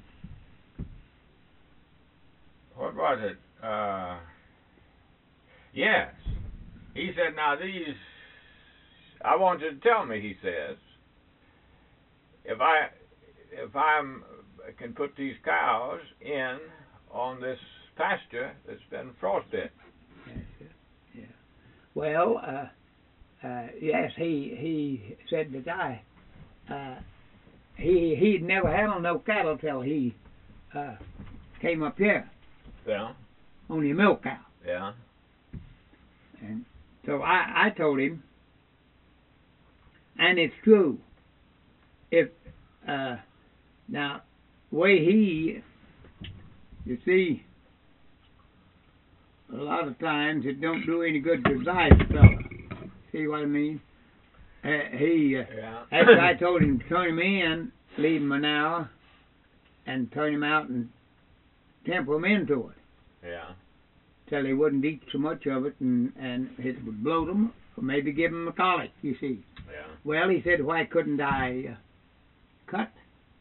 what was it? Uh, yes. He said, now these, I want you to tell me, he says, if I, if I'm, can put these cows in on this pasture that's been frostbit. Yes, yeah. Yeah. Well, uh, uh, yes, he he said that I, uh, he he'd never handled no cattle till he uh, came up here, Yeah. only a milk cow. Yeah. And so I, I told him, and it's true, if, uh, now, way he, you see, a lot of times it don't do any good to advise a fella. See what I mean? Uh, he, uh, Yeah. after I told him to turn him in, leave him an hour, and turn him out and temper him into it, Yeah. till he wouldn't eat so much of it, and, and it would bloat him, or maybe give him a colic, you see. Yeah. Well, he said, why couldn't I uh, cut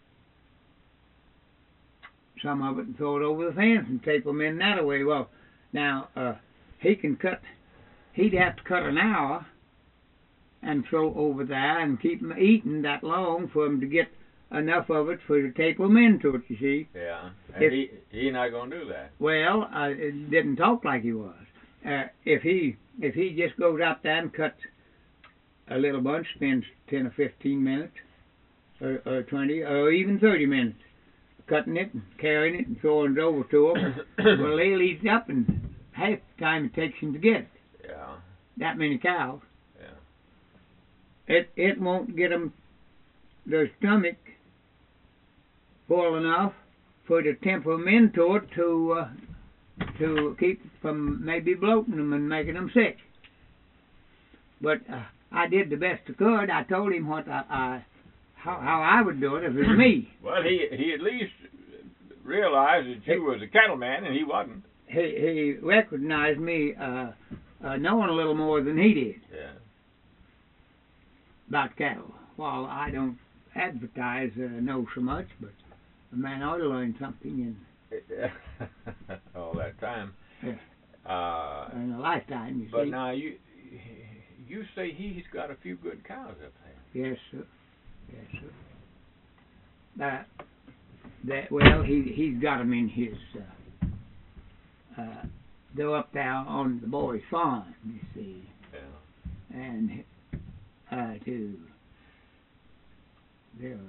some of it and throw it over the fence and tape them in that way? Well, now, uh, he can cut, he'd have to cut an hour and throw over there and keep them eating that long for him to get enough of it for to tape them into it, you see. Yeah. And If- he he not gonna do that. Well, uh, it didn't talk like he was. Uh, if he if he just goes out there and cuts a little bunch, spends ten or fifteen minutes, or, or twenty, or even thirty minutes, cutting it and carrying it and throwing it over to them, well, they'll eat it up in half the time it takes him to get it. Yeah. That many cows. Yeah. It it won't get them their stomach full enough for to temper them into it to uh, to keep from maybe bloating them and making them sick. But uh, I did the best I could. I told him what I, I how how I would do it if it was me. Well, he he at least realized that you was a cattleman and he wasn't. he he recognized me uh, uh, knowing a little more than he did Yeah. about cattle. While I don't advertise uh, know so much, but a man ought to learn something in All that time. Yeah. Uh, in a lifetime. You but see. now you you say he's got a few good cows up there. Yes, sir. Yes, sir. That that well, he he's got them in his. Uh, uh, they're up there on the boy's farm, you see, Yeah. and uh, to they're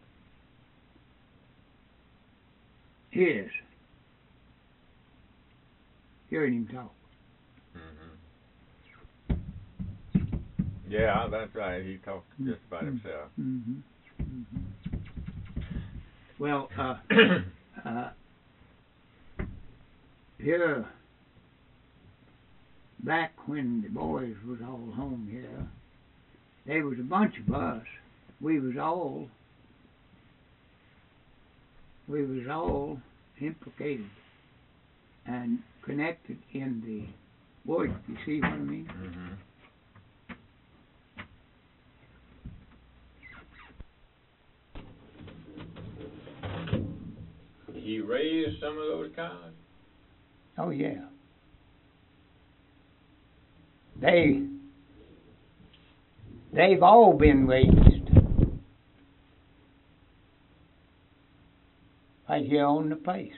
his. Hearing him talk. Mm-hmm. Yeah, that's right. He talked just about Mm-hmm. himself. Mm-hmm. Mm-hmm. Well, uh, uh, here, back when the boys was all home here, there was a bunch of us. We was all, we was all implicated and connected in the work. You see what I mean? Mm-hmm. He raised some of those cows? Oh yeah. They they've all been raised right here on the place.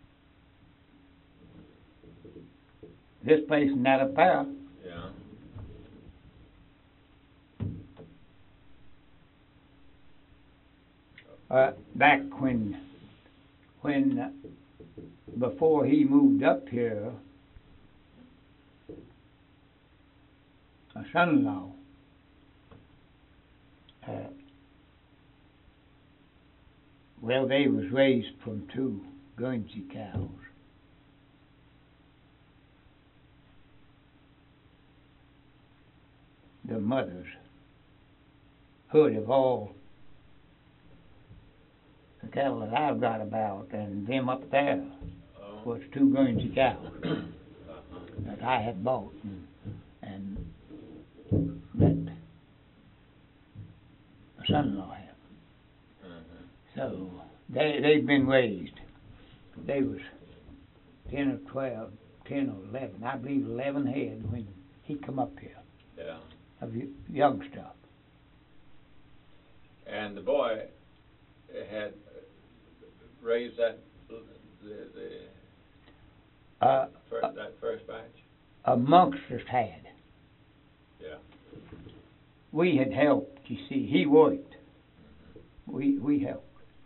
This place and that up there. Yeah. Uh, back when when uh, before he moved up here, a son-in-law uh, well, they was raised from two Guernsey cows. The mothers hood of all the cattle that I've got about, and them up there Oh. was two Guernsey cows Uh-huh. that I had bought, and, and that my son-in-law had. Uh-huh. So they they've been raised. They was ten or twelve, ten or eleven, I believe eleven head when he come up here Yeah. of y- young stuff. And the boy had raised that the the Uh, fir- uh, that first batch. amongst us had. Yeah. We had helped. You see, he worked. We we helped.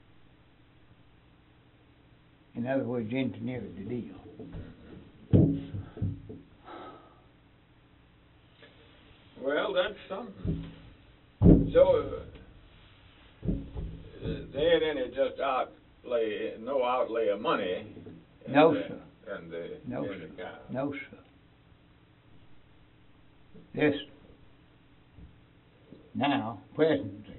In other words, engineered the deal. Well, that's something. So uh, they ain't any just outlay, no outlay of money. in No, the, sir. And the No, in sir. the cow. No, sir. This now, presently,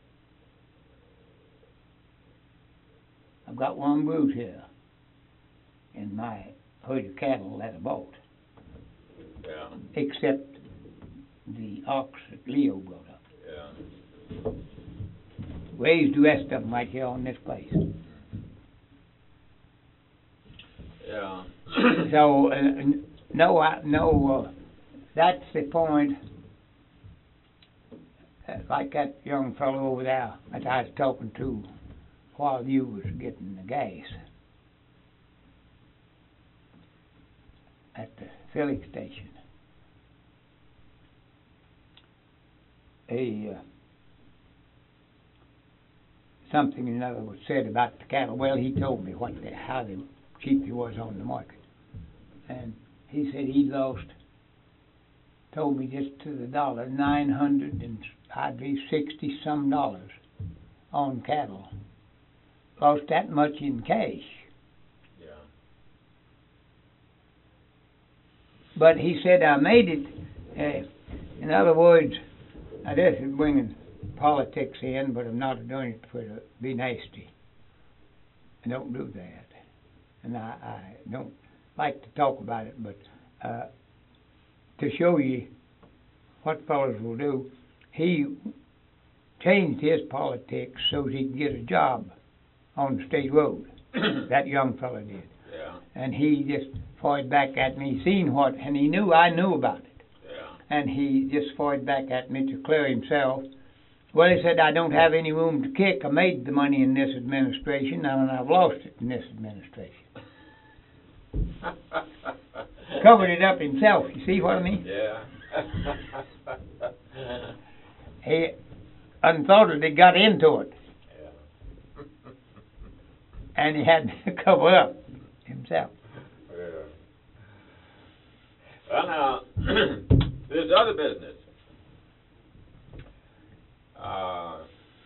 I've got one brute here in my herd of cattle that I bought, Yeah. except the ox that Leo brought up. Yeah. Raised the rest of them right here on this place. Yeah. So, uh, n- no, I, no, uh, that's the point. Uh, like that young fellow over there that I was talking to while you was getting the gas at the filling station. A uh, something or another was said about the cattle. Well, he told me what the, how the cheap he was on the market, and he said he lost. Told me just to the dollar nine hundred and I believe sixty some dollars on cattle. Lost that much in cash. Yeah. But he said I made it. Uh, in other words, now this is bringing politics in, but I'm not doing it for to be nasty. I don't do that, and I, I don't like to talk about it, but uh, to show you what fellows will do, he changed his politics so he could get a job on the state road. That young fella did. Yeah. And he just fired back at me, seen what, and he knew I knew about it. Yeah. And he just fired back at me to clear himself. Well, he said, I don't have any room to kick. I made the money in this administration, and I've lost it in this administration. Covered it up himself. You see what I mean? Yeah. He unthought it, got into it. Yeah. And he had to cover up himself. Yeah. Well, now, this other business. Uh,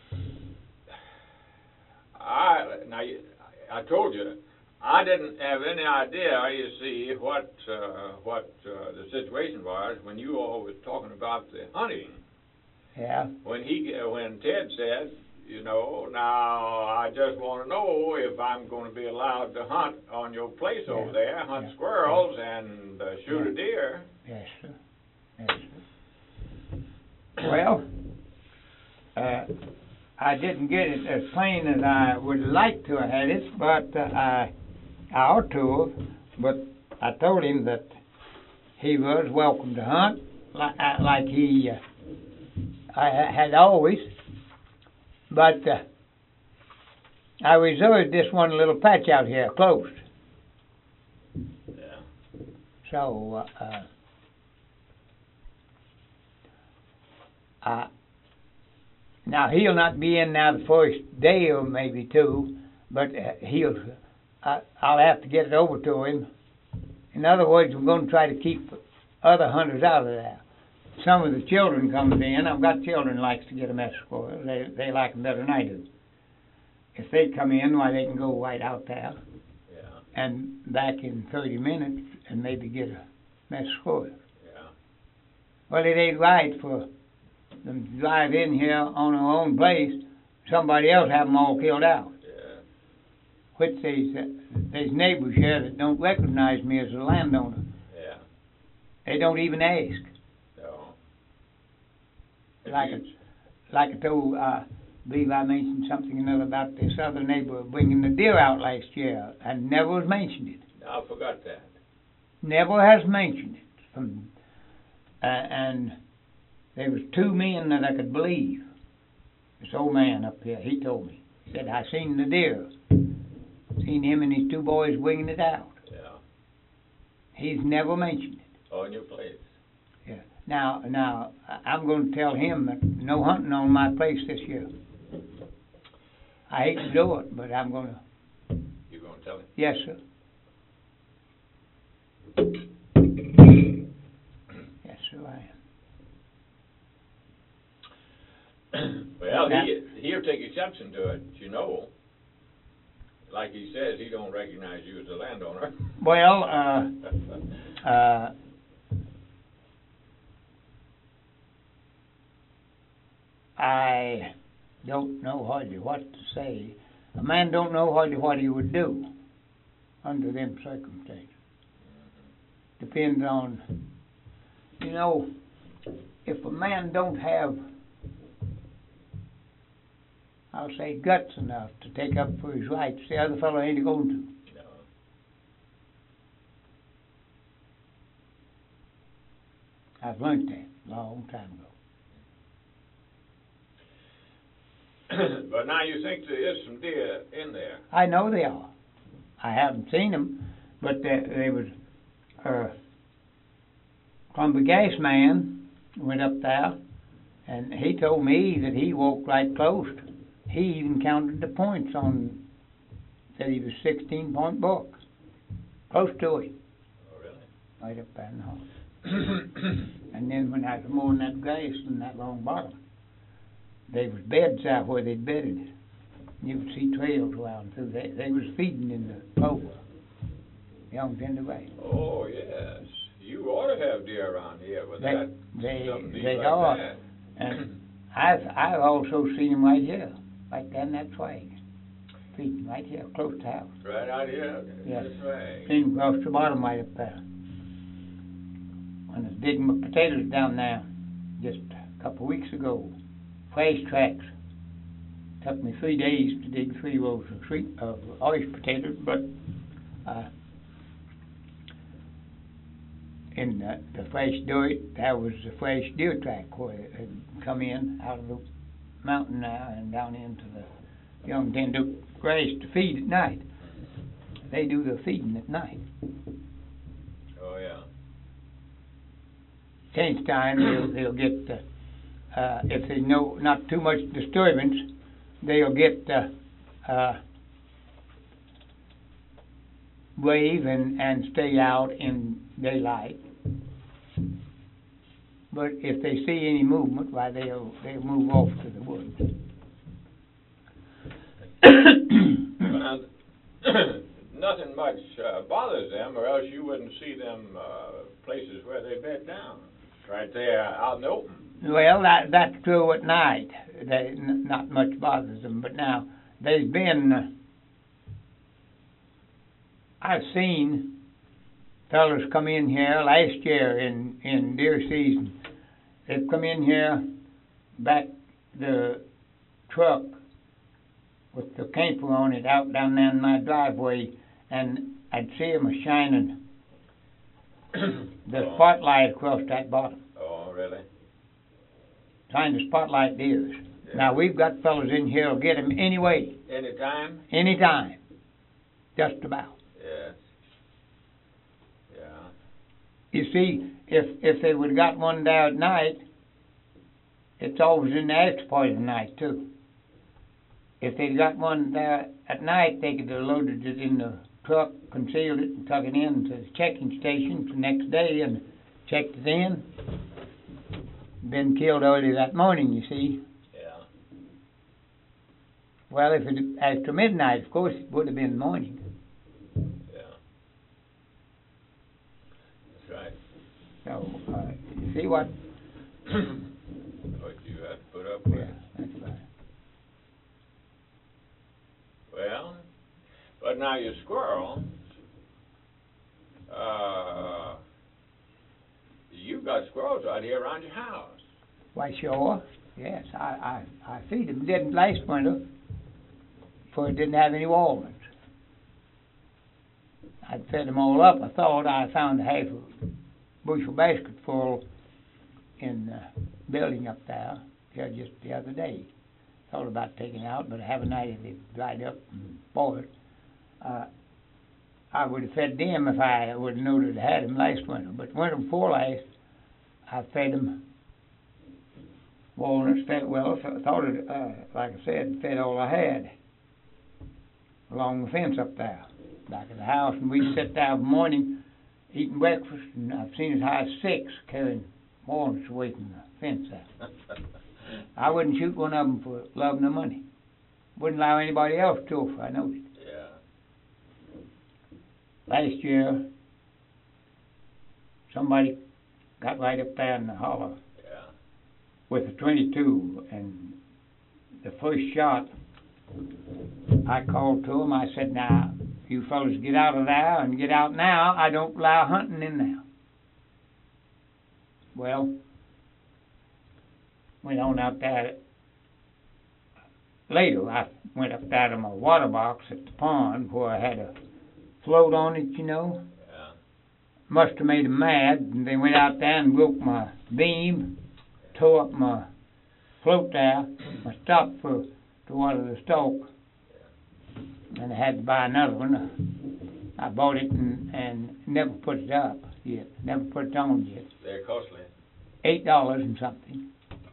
I now you, I told you I didn't have any idea. You see what uh, what uh, the situation was when you all were talking about the hunting. Yeah. When he when Ted said, you know, now I just want to know if I'm going to be allowed to hunt on your place Yeah. over there, hunt Yeah. squirrels and uh, shoot Yeah. a deer. Yes, sir. Yes, sir. Well, uh, I didn't get it as plain as I would like to have had it, but uh, I, I ought to have. But I told him that he was welcome to hunt, like, like he uh, I had always. But uh, I reserved this one little patch out here closed. Yeah. So, uh, uh, uh, now he'll not be in now the first day or maybe two, but uh, he'll, uh, I'll have to get it over to him. In other words, I'm going to try to keep other hunters out of there. Some of the children comes in. I've got children likes to get a mess of squirrels. They they like them better than I do. If they come in, why they can go right out there Yeah. and back in thirty minutes and maybe get a mess of squirrels. Yeah. Well, it ain't right for them to drive in here on their own place. Somebody else have them all killed out. Yeah. Which there's, uh, there's neighbors here that don't recognize me as a landowner. Yeah. They don't even ask. No. Like I, like I told, uh, I believe I mentioned something another about this other neighbor bringing the deer out last year. I never was mentioned it. I forgot that. Never has mentioned it. From, uh, and there was two men that I could believe. This old man up here, he told me. He said, I seen the deer. Seen him and his two boys bringing it out. Yeah. He's never mentioned it. On your place. Yeah. Now, now I- I'm going to tell him that no hunting on my place this year. I hate to do it, but I'm going to. You gonna tell him? Yes, sir. Yes, sir, I am. Well, Now- he he'll take exception to it, you know. Like he says, he don't recognize you as a landowner. Well, uh, uh, I don't know hardly what to say. A man don't know hardly what he would do under them circumstances. Depends on, you know, if a man don't have, I'll say, guts enough to take up for his rights, the other fellow ain't going to. No. I've learned that a long time ago. But now you think there is some deer in there. I know they are. I haven't seen them, but they, they was uh, from the gas man went up there, and he told me that he walked right close. He even counted the points on. Said he was sixteen point buck, close to him, Oh, really? right up there in the hole. And then when I was mowing that grass in that long bottom, there was beds out where they'd bedded it. You could see trails around through. They they was feeding in the clover, young tender way. Oh, yes. You ought to have deer around here with They that. they something neat they like are, that. and I've I've also seen them right here, right there in that swag. feeding right here, close to the house. Right out here. Yes. That's right. Clean across the bottom right up there. When I was digging my potatoes down there just a couple of weeks ago, flash tracks. Took me three days to dig three rows of sweet of Irish potatoes, but uh, in the, the fresh dirt, that was the fresh deer track where it had come in out of the mountain now and down into the young tender grass to feed at night. They do the feeding at night. Oh yeah. Change time, they'll, they'll get uh, uh, if there's no not too much disturbance, they'll get uh, uh, brave and, and stay out in daylight. But if they see any movement, why they'll they'll move off to the woods. Well, nothing much uh, bothers them, or else you wouldn't see them uh, places where they bed down, right there out in the open. Well, that that's true at night. They n- not much bothers them. But now there's been uh, I've seen fellas come in here last year in in deer season. They've come in here, back the truck with the camper on it out down there in my driveway, and I'd see them a shining the Oh. spotlight across that bottom, Oh, really? trying to spotlight deers. Yeah. Now we've got fellas in here who'll get them anyway, Anytime? anytime, just about. Yes. Yeah. You see, if if they would have got one there at night, it's always in the after part of the night too. If they'd got one there at night, they could have loaded it in the truck, concealed it, and took it in to the checking station the next day and checked it in. Been killed early that morning, you see. Yeah. Well, if it after midnight, of course, it would have been morning. Yeah. That's right. So, uh, you see what? What you have to put up with. Yeah, that's right. Well, but now your squirrel, uh, you got squirrels out here around your house. Why, sure. Yes, I, I, I feed them. Didn't last winter, for it didn't have any walnuts. I'd fed them all up. I thought I found a half a bushel basket full in the building up there here just the other day. Thought about taking out, but I haven't had it dried up and boiled. Uh, I would have fed them if I would have known that I had them last winter. But winter before last, I fed them walnuts. Fed well. I thought it, uh, like I said, fed all I had along the fence up there, back of the house. And we'd sit there in the morning eating breakfast, and I've seen as high as six carrying walnuts away from the fence there. I wouldn't shoot one of them for loving the money. Wouldn't allow anybody else to if I knowed it. Yeah. Last year, somebody got right up there in the hollow Yeah. with a twenty-two, and the first shot, I called to him. I said, "Now, you fellas get out of there and get out now. I don't allow hunting in there." Well, went on out there. Later, I went up there to my water box at the pond where I had a float on it, you know. Yeah. Must have made them mad, and they went out there and broke my beam, tore up my float there. I stopped for to water the stalk, and I had to buy another one. I bought it and, and never put it up yet, never put it on yet. They're costly. Eight dollars and something.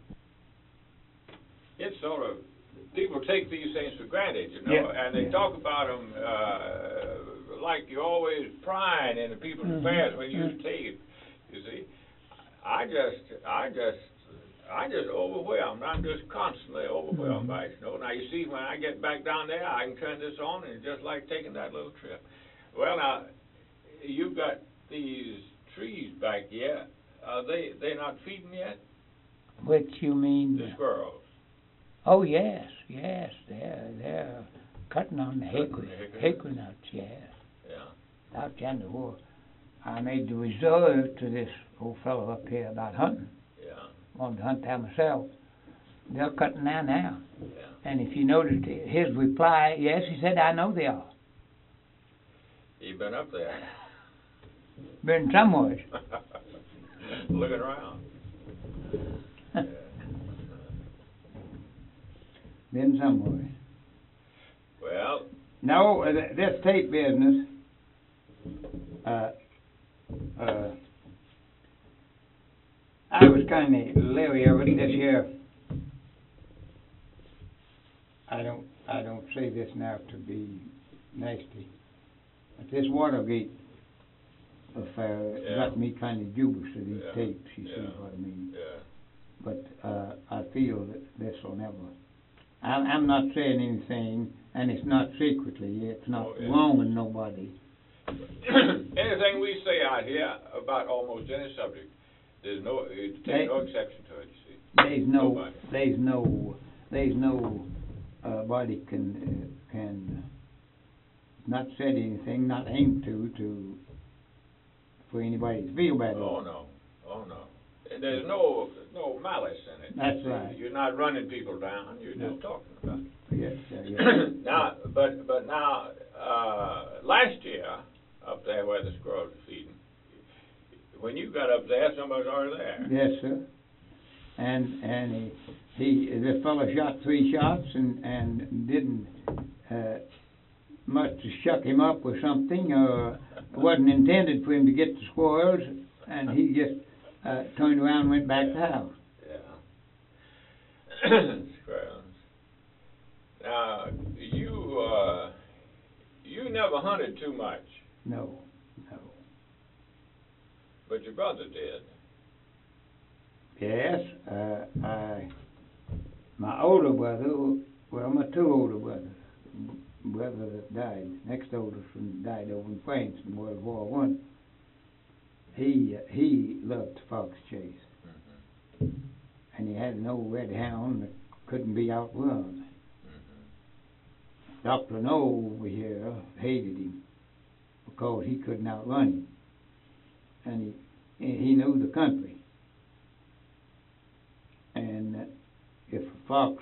It's sort of, people take these things for granted, you know, Yeah. and they Yeah. talk about them uh, like you're always prying into people's Mhm. affairs when you Mhm. take it. You see, I just, I just, I just overwhelmed. I'm just constantly overwhelmed Mhm. by it. You know, now you see, when I get back down there, I can turn this on, and it's just like taking that little trip. Well, now you've got these trees back here. Are they, they not feeding yet? Which you mean? The squirrels. Oh yes, yes, they're they're cutting on the hickory, hickory hickory nuts, yeah. Yeah. Out yonder where I made the reserve to this old fellow up here about hunting. Yeah. Wanted to hunt there myself. They're cutting there now. Yeah. And if you noticed his reply, yes, he said, I know they are. You've been up there. Been somewhere. Looking around. Yeah. Been somewhere. Well. No, uh, th- this tape business, uh, uh, I was kind of leery of it this year. I don't, I don't say this now to be nasty, but this Watergate affair Yeah. got me kind of dubious of these Yeah. tapes. You Yeah. see what I mean? Yeah. But uh, I feel that this will never. I'm, I'm not saying anything, and it's not secretly. It's not Oh, yeah. wronging nobody. Anything we say out here about almost any subject, there's no, you take They- no exception to it, you see. There's no, Nobody. there's no, there's no uh, body can uh, can not said anything, not aimed to to for anybody to feel bad. Oh, no. Oh, no. And there's no, no malice in it. That's right. You're not running people down, you're No. just talking about it. Yes, uh, yes. Now, but, but now, uh, last year, up there where the squirrels are feeding, when you got up there, somebody was already there. Yes, sir. And and he, he the fellow shot three shots and and didn't uh, must have shuck him up or something, or wasn't intended for him to get the squirrels, and he just uh, turned around and went back to the house. Yeah. Squirrels. Now, you, uh, you never hunted too much, No, no. but your brother did. Yes, uh, I, my older brother, well, my two older brothers, brother that died, next oldest one died over in France in World War One. He uh, he loved the fox chase, Mm-hmm. and he had an old red hound that couldn't be outrun. Mm-hmm. Doctor No over here hated him because he couldn't outrun him, and he he knew the country. And uh, if a fox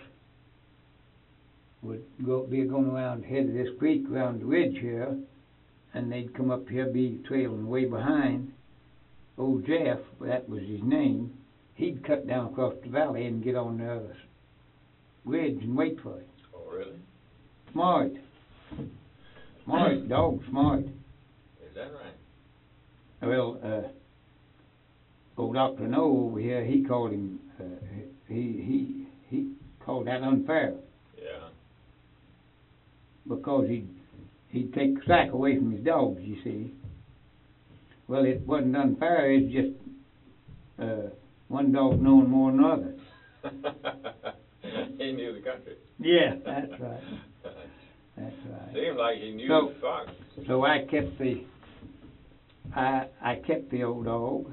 would go be going around the head of this creek around the ridge here, and they'd come up here, be trailing way behind, old Jeff, that was his name, he'd cut down across the valley and get on the other ridge and wait for it. Oh, really? Smart. Smart, dog smart. Is that right? Well, uh, old Doctor No over here, he called him, uh, he, he, he called that unfair, Yeah. because he'd, he'd take the sack away from his dogs, you see. Well, it wasn't unfair, it's just uh, one dog knowing more than the other. He knew the country. Yeah, that's right. That's right. Seemed like he knew So- the fox. So I kept the, I, I kept the old dog,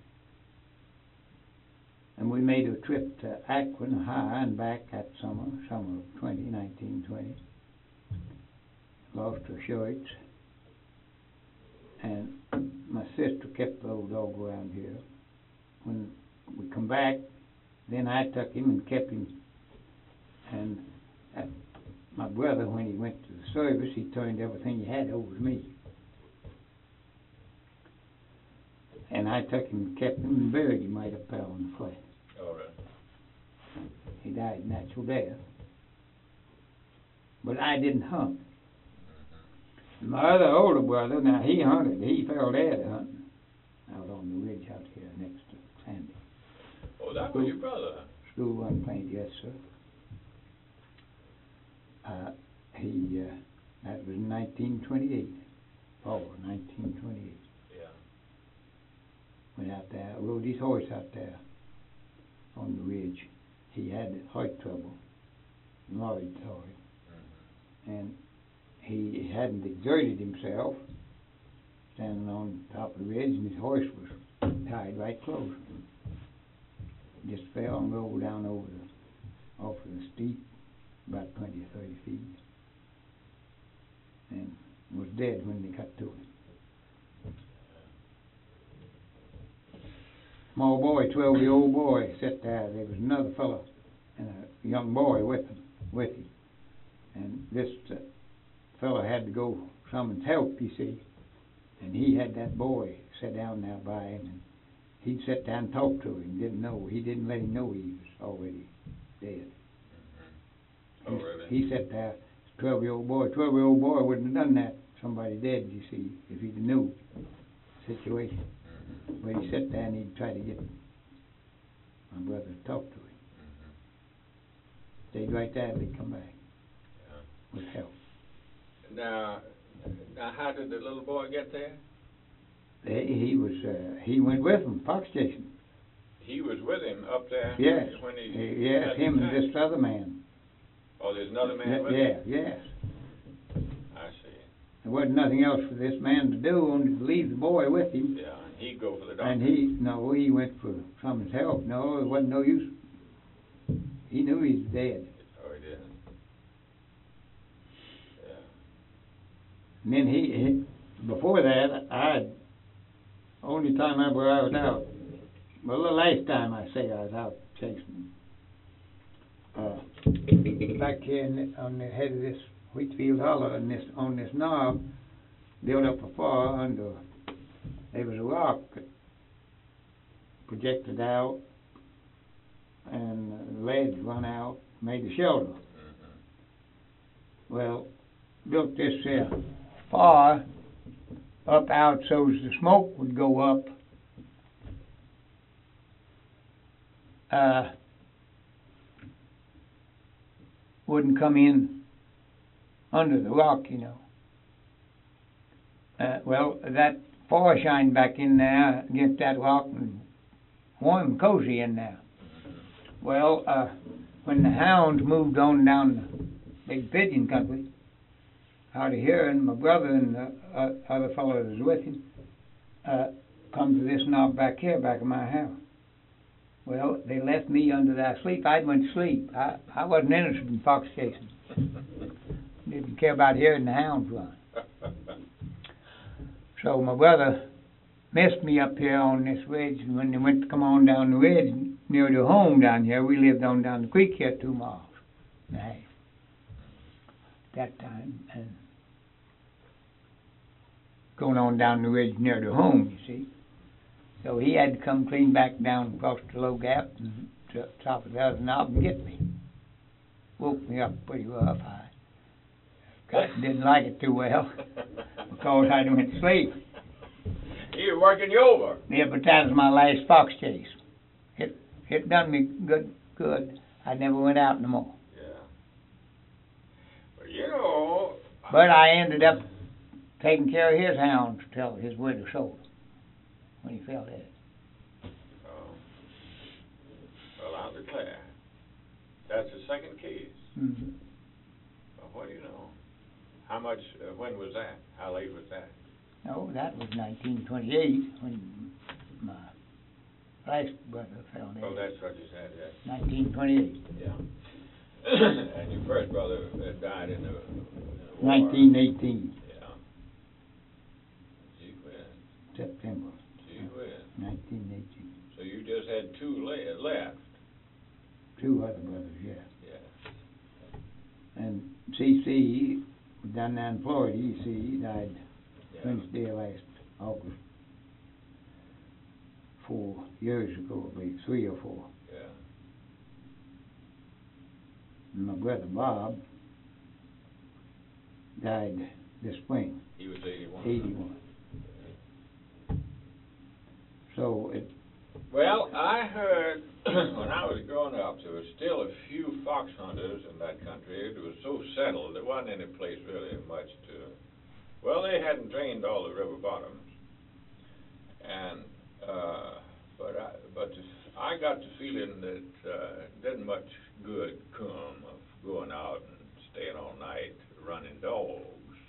and we made a trip to Akron High and back that summer, summer of twenty, nineteen twenty. Lost her shorts, and my sister kept the old dog around here. When we come back, then I took him and kept him, and uh, my brother, when he went to the service, he turned everything he had over to me. And I took him and kept him and buried him right up there on the flat. Oh, really? He died natural death. But I didn't hunt. My other older brother, now he hunted. He fell dead hunting out on the ridge out here next to Sandy. Oh, that was your brother. School run plain, yes, sir. Uh, he, uh, that was in nineteen twenty-eight. Fall of nineteen twenty-eight. Yeah. Went out there, rode his horse out there on the ridge. He had heart trouble, Lloyd heart, Mm-hmm. and he hadn't exerted himself standing on top of the ridge, and his horse was tied right close. Just fell and rolled down over the, off of the steep, about twenty or thirty feet. and was dead when they got to him. Small boy, twelve-year-old boy, sat there. There was another fellow and a young boy with him, with him. And this uh, fellow had to go summons help, you see. And he had that boy sit down there by him, and he'd sit down and talk to him. Didn't know. He didn't let him know he was already dead. Oh, really? He sat there, twelve-year-old boy. Twelve-year-old boy wouldn't have done that. Somebody dead, you see, if he'd knew the situation. But he sat there and he'd try to get my brother to talk to him. Mm-hmm. Stayed right there and they'd come back Yeah. with help. Now, now, how did the little boy get there? They, he was, uh, he went with them, fox chasing. He was with him up there. Yes. When he. Uh, yes, had him the and attack? this other man. Oh, there's another man Yeah, with yeah, him. yes. I see. There wasn't nothing else for this man to do, only to leave the boy with him. Yeah, and he'd go for the doctor. And he, no, he went for someone's help. No, it wasn't no use. He knew he was dead. Oh, he did. Yeah. And then he, he before that, I, only time ever I was out, well, the last time I say I was out chasing, uh, back here in the, on the head of this Wheatfield Hollow, and this, on this knob, built up afar under, there was a rock that projected out, and the ledge run out, made a shelter. Mm-hmm. Well, built this uh, far up out so as the smoke would go up. Uh, wouldn't come in under the rock, you know. Uh, well, that far shined back in there against that rock and warm and cozy in there. Well, uh, when the hounds moved on down the big pigeon country, out of here, and my brother and the uh, other fellow that was with him uh, come to this knob back here, back of my house. Well, they left me under that sleep. I went to sleep. I, I wasn't interested in fox chasing. Didn't care about hearing the hounds run. So my brother missed me up here on this ridge, and when they went to come on down the ridge near the home down here, we lived on down the creek here two miles and a half that time, and going on down the ridge near the home, you see. So he had to come clean back down across the low gap and to the top of the other knob and get me. Woke me up pretty rough. I got, didn't like it too well because I went to sleep. He was working you over. Yeah, but that was my last fox chase. It it done me good. Good. I never went out no more. Yeah. Well, you know. But I ended up taking care of his hounds till his widow sold them when he fell dead. Oh. Well, I'll declare. That's the second case. Mm-hmm. Well, what do you know? How much? Uh, when was that? How late was that? No, that was nineteen twenty-eight when my last brother fell dead. Oh, that's what you said. Yes. nineteen twenty-eight. Yeah. And your first brother uh, died in the, in the war. nineteen eighteen. Yeah. Gee whiz. September. Gee whiz. nineteen eighteen. So you just had two le- left. Two other brothers, yeah. Yeah. And C C was down there in Florida. You see, he died Yeah. Wednesday last August. Four years ago, I believe, three or four. Yeah. And my brother Bob died this spring, He was eighty-one. eighty-one. So it, Well, I heard when I was growing up, there was still a few fox hunters in that country. It was so settled, there wasn't any place really much to. Well, they hadn't drained all the river bottoms, and uh, but I but I got the feeling that uh, didn't much good come of going out and staying all night running dogs.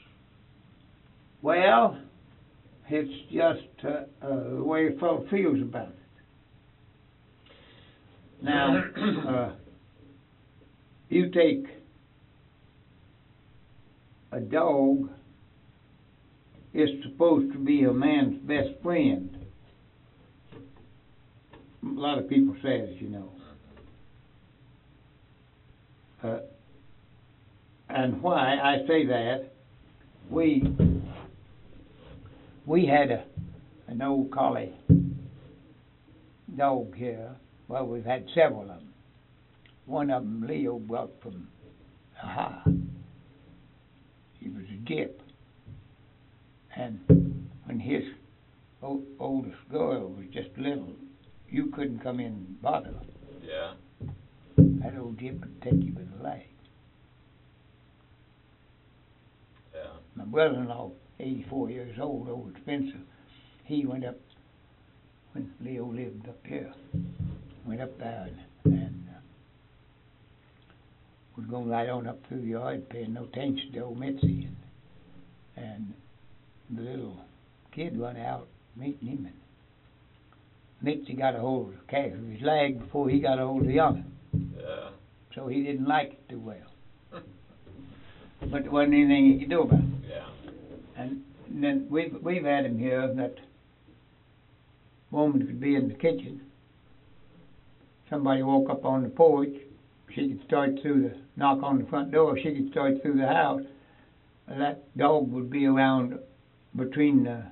well, it's just uh, uh, the way a fellow feels about it. Now, uh, you take a dog is supposed to be a man's best friend. A lot of people say it, you know. Uh, and why I say that, we we had a an old collie dog here. Well, we've had several of them. One of them, Leo, brought from Aha. He was a gyp. And when his o- oldest girl was just little, you couldn't come in and bother her. Yeah. That old gyp would take you by the leg. Yeah. My brother-in-law, eighty-four years old, old Spencer, he went up, when Leo lived up here, went up there and, and uh, was going right on up through the yard, paying no attention to old Mitzi. And, and the little kid run out meeting him, and Mitzi got a hold of the calf of his leg before he got a hold of the young. Yeah. So he didn't like it too well. But there wasn't anything he could do about it. Yeah. And then we've we've had him here that woman could be in the kitchen. Somebody woke up on the porch. She could start through the knock on the front door. She could start through the house. That dog would be around between the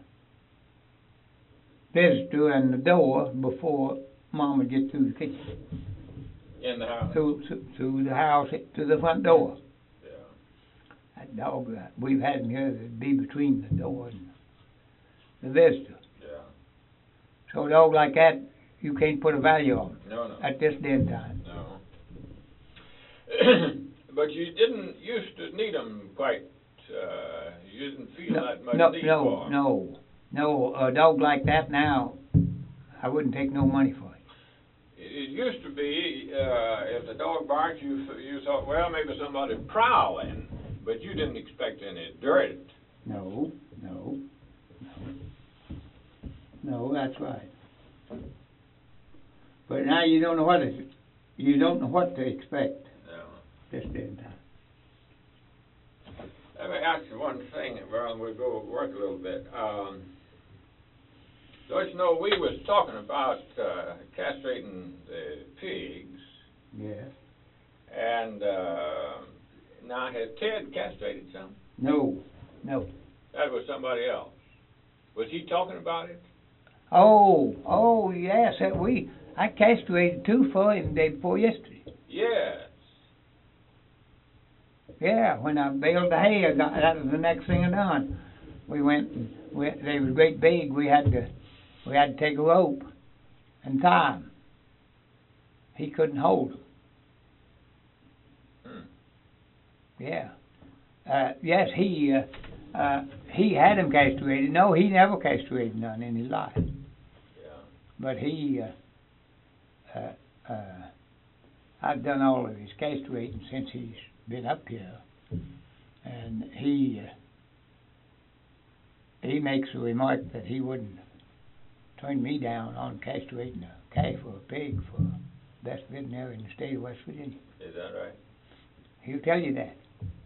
visitor and the door before Mom would get through the kitchen. In the house. Through through, through the house to the front door. Yeah. That dog, uh, we've had him here that'd be between the door and the visitor. Yeah. So a dog like that, you can't put a value on No, no. at this day and time. No. But you didn't used to need them quite. Uh, you didn't feel No, that much no, need no, for 'em. no, no. A dog like that now, I wouldn't take no money for it. It used to be uh, if the dog barked, you you thought, well, maybe somebody prowling, but you didn't expect any dirt. No, no, no. No, that's right. But now you don't know what it, you don't know what to expect No. this day and time. Let me ask you one thing, well, we'll go work a little bit. Um, don't you know, we was talking about uh, castrating the pigs, Yes. and uh, now has Ted castrated some? No, no. That was somebody else. Was he talking about it? Oh, oh, yes. That we I castrated two for him day before yesterday. Yes. Yeah, when I baled the hay, I got, that was the next thing I done. We went, and we, they was great big. We had to, we had to take a rope and tie 'em. He couldn't hold 'em. Hmm. Yeah. Uh, yes, he, uh, uh, he had him castrated. No, he never castrated none in his life. Yeah. But he, uh, uh, uh, I've done all of his castrating since he's been up here, and he uh, he makes a remark that he wouldn't turn me down on castrating a calf or a pig for best veterinary in the state of West Virginia. Is that right? He'll tell you that.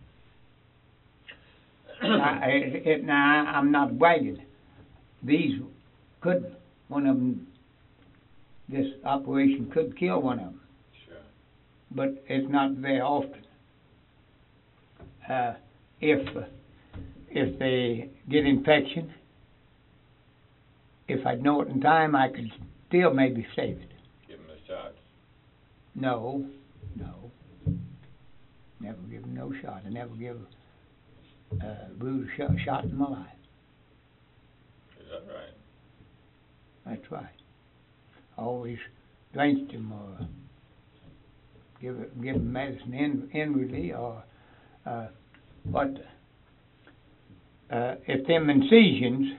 I, it, it, now I'm not bragging. These could one of them. This operation could kill one of them. Sure. But it's not very often. Uh, if uh, if they get infection, if I'd know it in time, I could still maybe save it. Give him a shot. No, no, never give them no shot. I never give a uh, brood a shot, shot in my life. Is that right? That's right. Always drenched them or give it, give them medicine in, inwardly or uh, what. Uh, if them incisions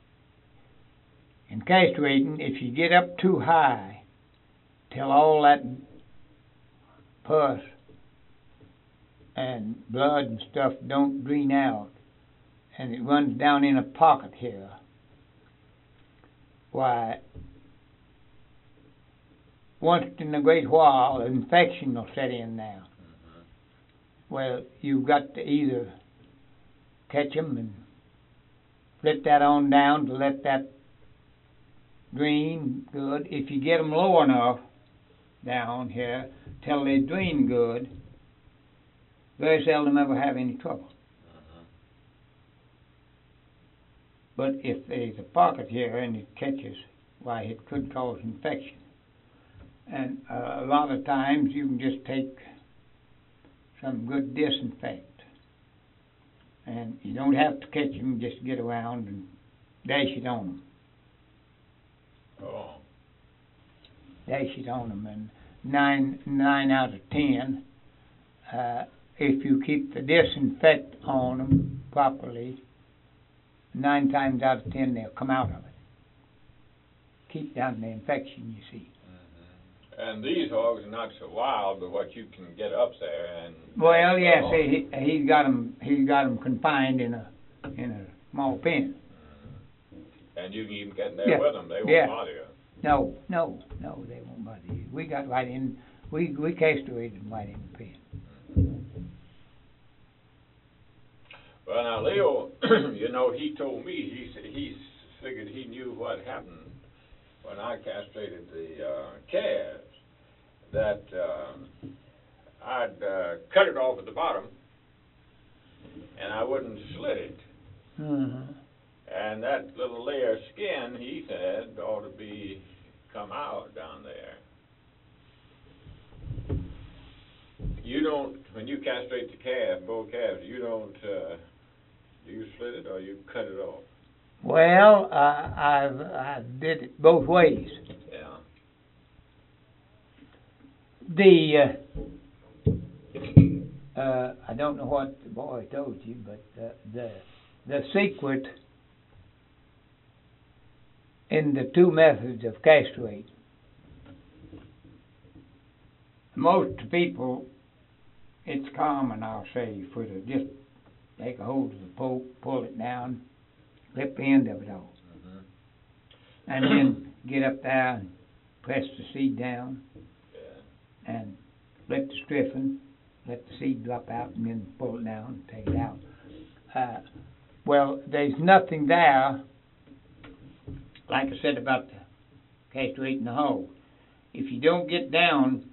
in castrating, if you get up too high till all that pus and blood and stuff don't drain out and it runs down in a pocket here, why, once in a great while, an infection will set in now. Mm-hmm. Well, you've got to either catch them and split that on down to let that drain good. If you get them low enough down here till they drain good, very seldom ever have any trouble. Uh-huh. But if there's a pocket here and it catches, why, it could cause infection. And uh, a lot of times you can just take some good disinfect. And you don't have to catch them, just get around and dash it on them. Oh. Dash it on them. And nine, nine out of ten, uh, if you keep the disinfect on them properly, nine times out of ten they'll come out of it. Keep down the infection, you see. And these hogs are not so wild, but what you can get up there and. Well, yes, he he's got them. He's got them confined in a in a small pen. And you can even get in there Yeah. with them; they won't Yeah. bother you. No, no, no, they won't bother you. We got right in. We we castrated them right in the pen. Well, now Leo, you know, he told me he s- he figured he knew what happened when I castrated the uh, calves. That uh, I'd uh, cut it off at the bottom, and I wouldn't slit it. Mm-hmm. And that little layer of skin, he said, ought to be come out down there. You don't, when you castrate the calf, bull calves, you don't, uh, do you slit it or you cut it off? Well, I I've I did it both ways. Yeah. The uh, uh, I don't know what the boy told you, but uh, the the secret in the two methods of castrate. Most people, it's common, I'll say, for to just take a hold of the poke, pull it down, clip the end of it off, Mm-hmm. and then get up there and press the seed down Yeah. and let the striffen, let the seed drop out, and then pull it down and take it out. Uh, well, there's nothing there, like I said about the castrating the hog. If you don't get down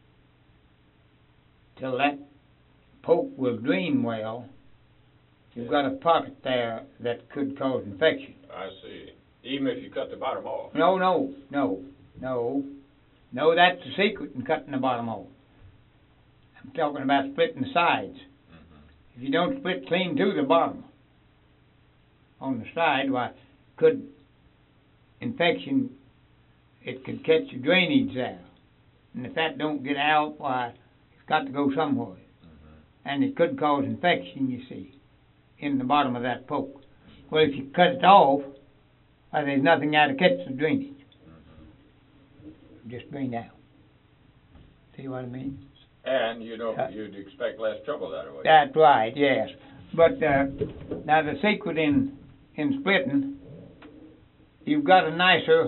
till that poke will drain well, you've got a pocket there that could cause infection. I see. Even if you cut the bottom off. No, no, no, no. No, that's the secret in cutting the bottom off. I'm talking about splitting the sides. Mm-hmm. If you don't split clean to the bottom on the side, why, could infection, it could catch the drainage there. And if that don't get out, why, it's got to go somewhere. Mm-hmm. And it could cause infection, you see, in the bottom of that poke. Well, if you cut it off, why, there's nothing there to catch the drainage. Mm-hmm. Just drain out. See what I mean? And you know, Uh, you'd expect less trouble that way. That's right, yes. But uh, now the secret in in splitting, you've got a nicer,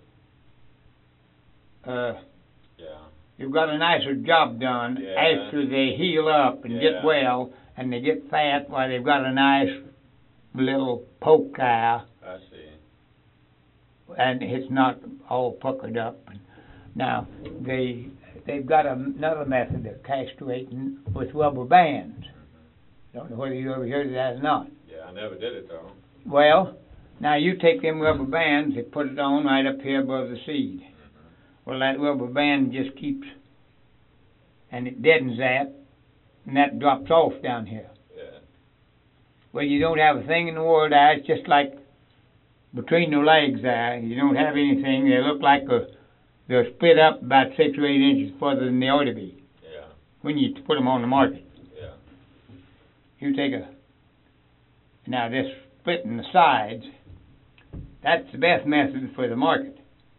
uh, Yeah. you've got a nicer job done Yeah. after they heal up and Yeah. get well and they get fat. Why, they've got a nice little poke there, I see. and it's not all puckered up. Now they they've got another method of castrating with rubber bands. Don't know whether you ever heard of that or not. Yeah, I never did it though. Well, now you take them rubber bands and put it on right up here above the seed. Well, that rubber band just keeps, and it deadens that, and that drops off down here. Yeah. Well, you don't have a thing in the world there. It's just like between the legs there. You don't have anything. They look like a, they're split up about six or eight inches further than they ought to be Yeah. when you put them on the market. Yeah. You take a, now this splitting the sides, that's the best method for the market.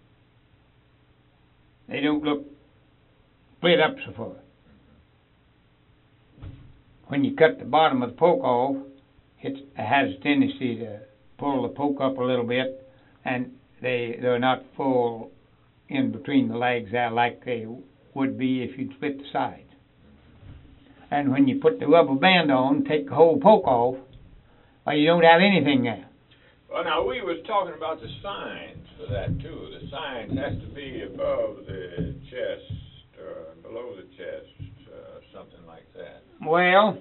They don't look split up so far. When you cut the bottom of the poke off, it's, it has a tendency to pull the poke up a little bit, and they, they're not full in between the legs there like they would be if you'd split the sides. And when you put the rubber band on, take the whole poke off, well, you don't have anything there. Well, now we was talking about the signs for that too. The signs has to be above the chest, or below the chest, uh, something like that. Well,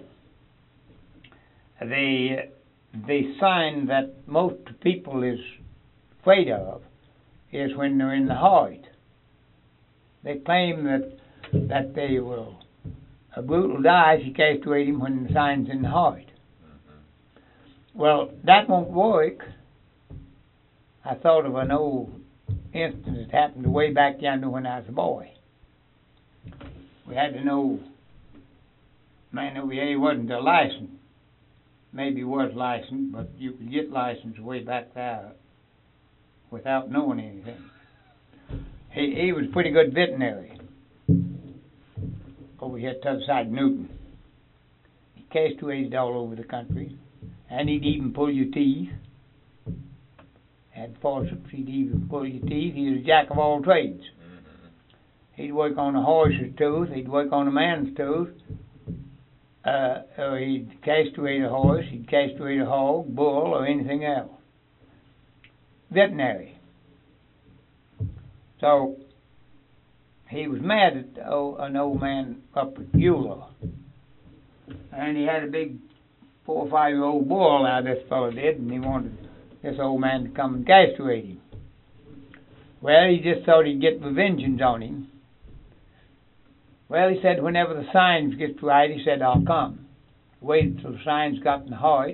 the the sign that most people is afraid of is when they're in the heart. They claim that that they will a brute will die if you castrate him when the sign's in the heart. Mm-hmm. Well, that won't work. I thought of an old instance that happened way back yonder when I was a boy. We had an old man over here. He wasn't a license. Maybe he was licensed, but you could get licensed way back there without knowing anything. He he was a pretty good veterinary over here to the other side of Newton. He castrated all over the country, and he'd even pull your teeth. Had forceps, he'd even pull your teeth. He was a jack of all trades. Mm-hmm. He'd work on a horse's tooth, he'd work on a man's tooth. Uh, or he'd castrate a horse, he'd castrate a hog, bull, or anything else. Veterinary. So, he was mad at oh, an old man up at Beulah. And he had a big four or five year old bull out, this fellow did, and he wanted this old man to come and castrate him. Well, he just thought he'd get vengeance on him. Well, he said whenever the signs get right, he said, I'll come. Waited till the signs got in the heart.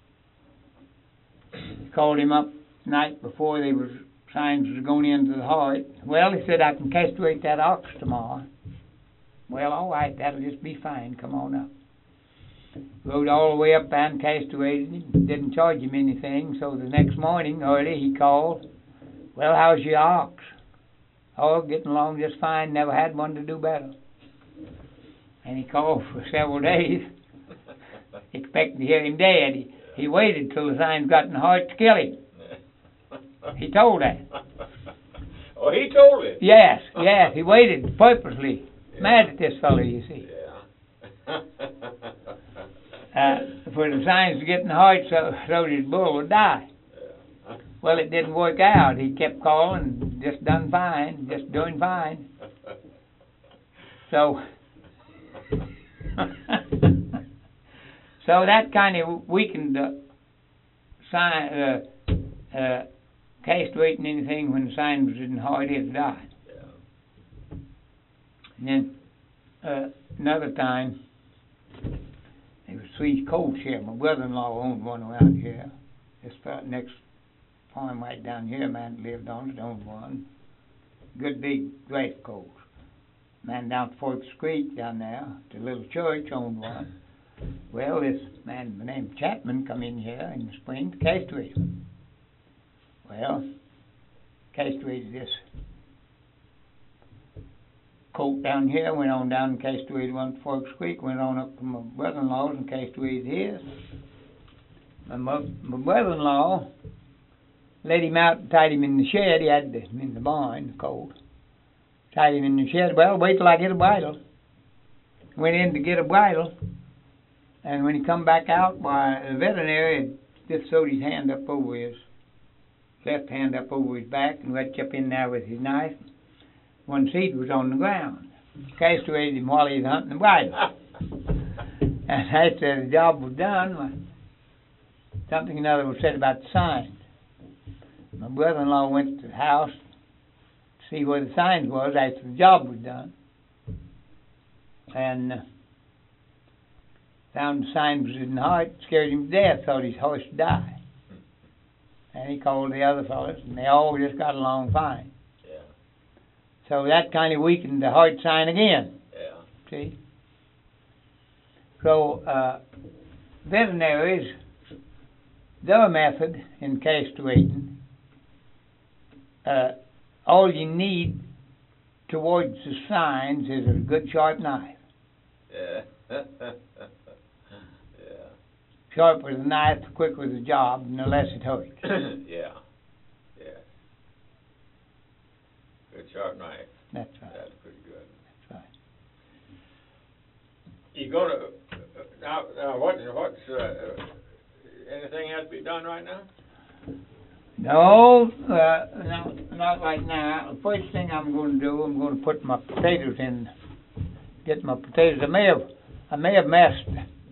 He called him up the night before they was signs was going into the heart. Well, he said, I can castrate that ox tomorrow. Well, all right, that'll just be fine. Come on up. Rode all the way up there and castrated him. Didn't charge him anything. So the next morning, early, he called. Well, how's your ox? Oh, getting along just fine. Never had one to do better. And he called for several days, expecting to hear him dead. He, he waited till the signs got in the heart to kill him. He told that. Oh, he told it? Yes, yes. He waited purposely. Yeah. Mad at this fellow, you see. Yeah. uh, for the signs to get in the heart so, so his bull would die. Yeah. Well, it didn't work out. He kept calling, just done fine, just doing fine. So... so that kind of weakened the sign, uh, uh, castrating anything when the sign was in the heart, it'd die. Yeah. And then uh, another time, there was three colts here. My brother-in-law owned one around here. This next farm right down here, a man lived on it, owned one. Good big draft colts. Man down at Forks Creek down there, the little church owned one. Well, this man named Chapman come in here in the spring to castrate him. Well, castrated this colt down here, went on down and castrated one at Forks Creek, went on up to my brother-in-law's and castrated his. My, my brother-in-law let him out and tied him in the shed. He had him in the barn, the colt. Tied him in the shed. Well, wait till I get a bridle. Went in to get a bridle. And when he come back out, why, the veterinary had just sewed his hand up over his, left hand up over his back and reached up in there with his knife. One seat was on the ground. Castrated him while he was hunting the bridle. And after the job was done, well, something another was said about the signs. My brother-in-law went to the house see where the signs was after the job was done, and uh, found the signs was in the heart, scared him to death, thought his horse would die. And he called the other fellas, and they all just got along fine. Yeah. So that kind of weakened the heart sign again. Yeah. See? So uh, veterinaries, their method in castrating, uh, all you need towards the signs is a good sharp knife. Yeah. Yeah. Sharper the knife, the quicker the job, and the less it hurts. Yeah. Yeah. Good sharp knife. That's right. That's pretty good. That's right. You gonna uh, now? Now what? What's uh, anything has to be done right now? No, uh, no, not right now. The first thing I'm going to do, I'm going to put my potatoes in. Get my potatoes. I may have, I may have messed.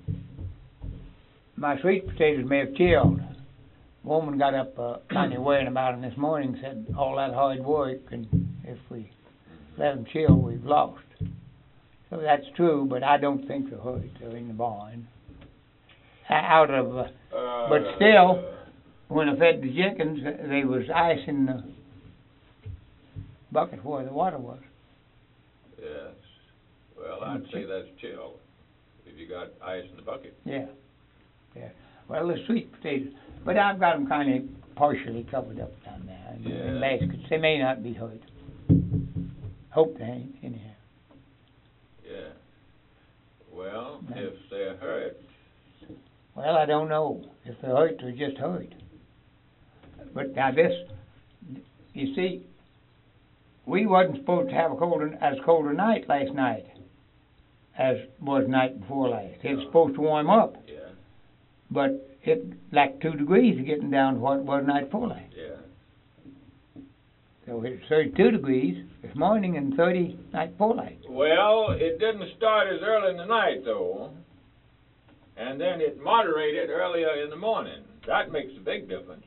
My sweet potatoes may have chilled. Woman got up uh, kind of worrying about them this morning. Said all that hard work, and if we let them chill, we've lost. So that's true, but I don't think they're hurt. They're in the barn. Out of, uh, Uh, but still, when I fed the chickens, there was ice in the bucket where the water was. Yes. Well, I'd say that's chill. If you got ice in the bucket. Yeah, yeah. Well, the sweet potatoes, but I've got them kind of partially covered up down there in, Yeah. in baskets. They may not be hurt. Hope they ain't anyhow. Yeah. Well, No. if they're hurt. Well, I don't know if they're hurt or just hurt. But now this, you see, we wasn't supposed to have a cold, as cold a night last night as was night before last. It was supposed to warm up, Yeah. but it like two degrees getting down to what it was night before last. Yeah. So it's thirty-two degrees this morning and thirty night before last. Well, it didn't start as early in the night, though. And then it moderated earlier in the morning. That makes a big difference.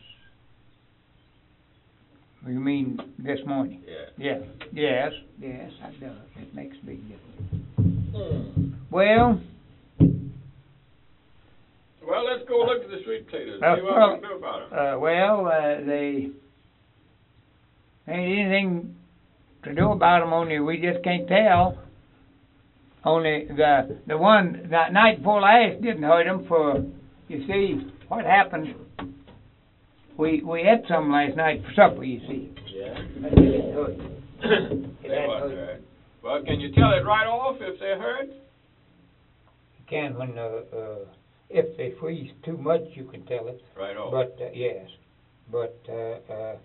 You mean this morning? Yeah. Yeah. Yes. Yes, that does. It makes a big difference. Hmm. Well, Well, let's go look at the sweet potatoes. Uh, See what well, we can do about them. uh, well, uh, they ain't anything to do about them. Only we just can't tell. Only the the one that night before last didn't hurt them. For you see what happened. We we ate some last night for supper. You see. Yeah. That didn't hurt. It They hadn't wasn't hurt. hurt. Well, can you tell it right off if they're hurt? You can when uh, uh, if they freeze too much, you can tell it. Right off. But uh, yes, but uh, uh,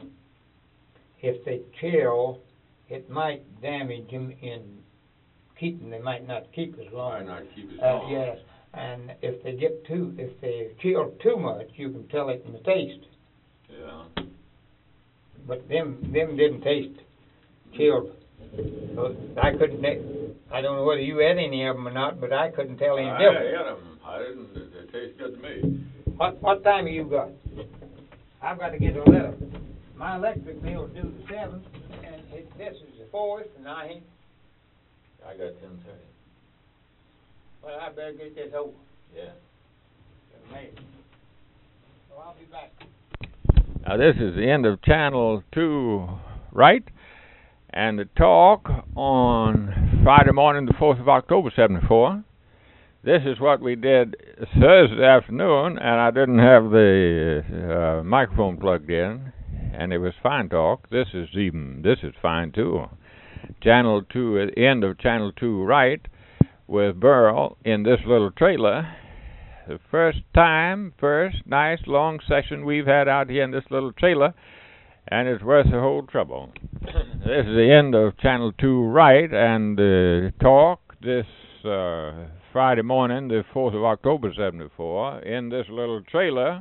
if they chill, it might damage them in keeping. They might not keep as long. Might not keep as Uh, long. yes, and if they get too, if they chill too much, you can tell it in the taste. Yeah. But them, them didn't taste chilled. So I couldn't. ta- I don't know whether you had any of them or not, but I couldn't tell any I difference. had them. I didn't. They taste good to me. What what time have you got? I've got to get a letter. My electric bill's due the seventh, and it, this is the fourth, and I ain't. I got ten thirty. Well, I better get this over. Yeah. Maybe. So I'll be back. Now this is the end of Channel two, right? And the talk on Friday morning, the fourth of October, seventy-four. This is what we did Thursday afternoon, and I didn't have the uh, microphone plugged in, and it was fine talk. This is even, this is fine too. Channel two, at the end of Channel two, right, with Burl in this little trailer. The first time, first nice long session we've had out here in this little trailer, and it's worth the whole trouble. This is the end of Channel two, right, and uh, talk this uh, Friday morning, the fourth of October, seventy-four, in this little trailer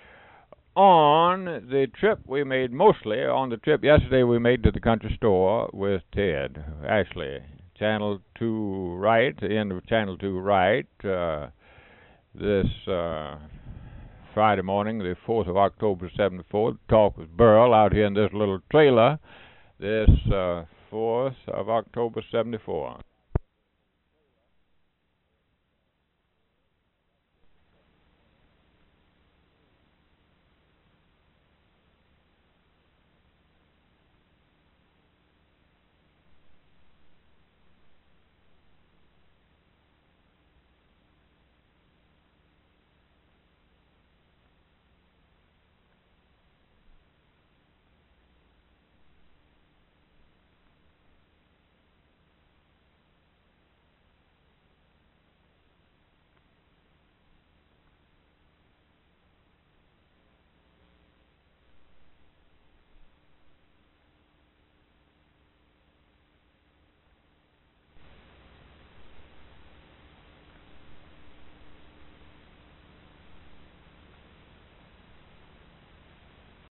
on the trip we made, mostly on the trip yesterday we made to the country store with Ted. Actually, Channel two, right, the end of Channel two, right, uh, this uh, Friday morning, the fourth of October, seventy-four, talk with Burl out here in this little trailer, this uh, fourth of October, seventy-four.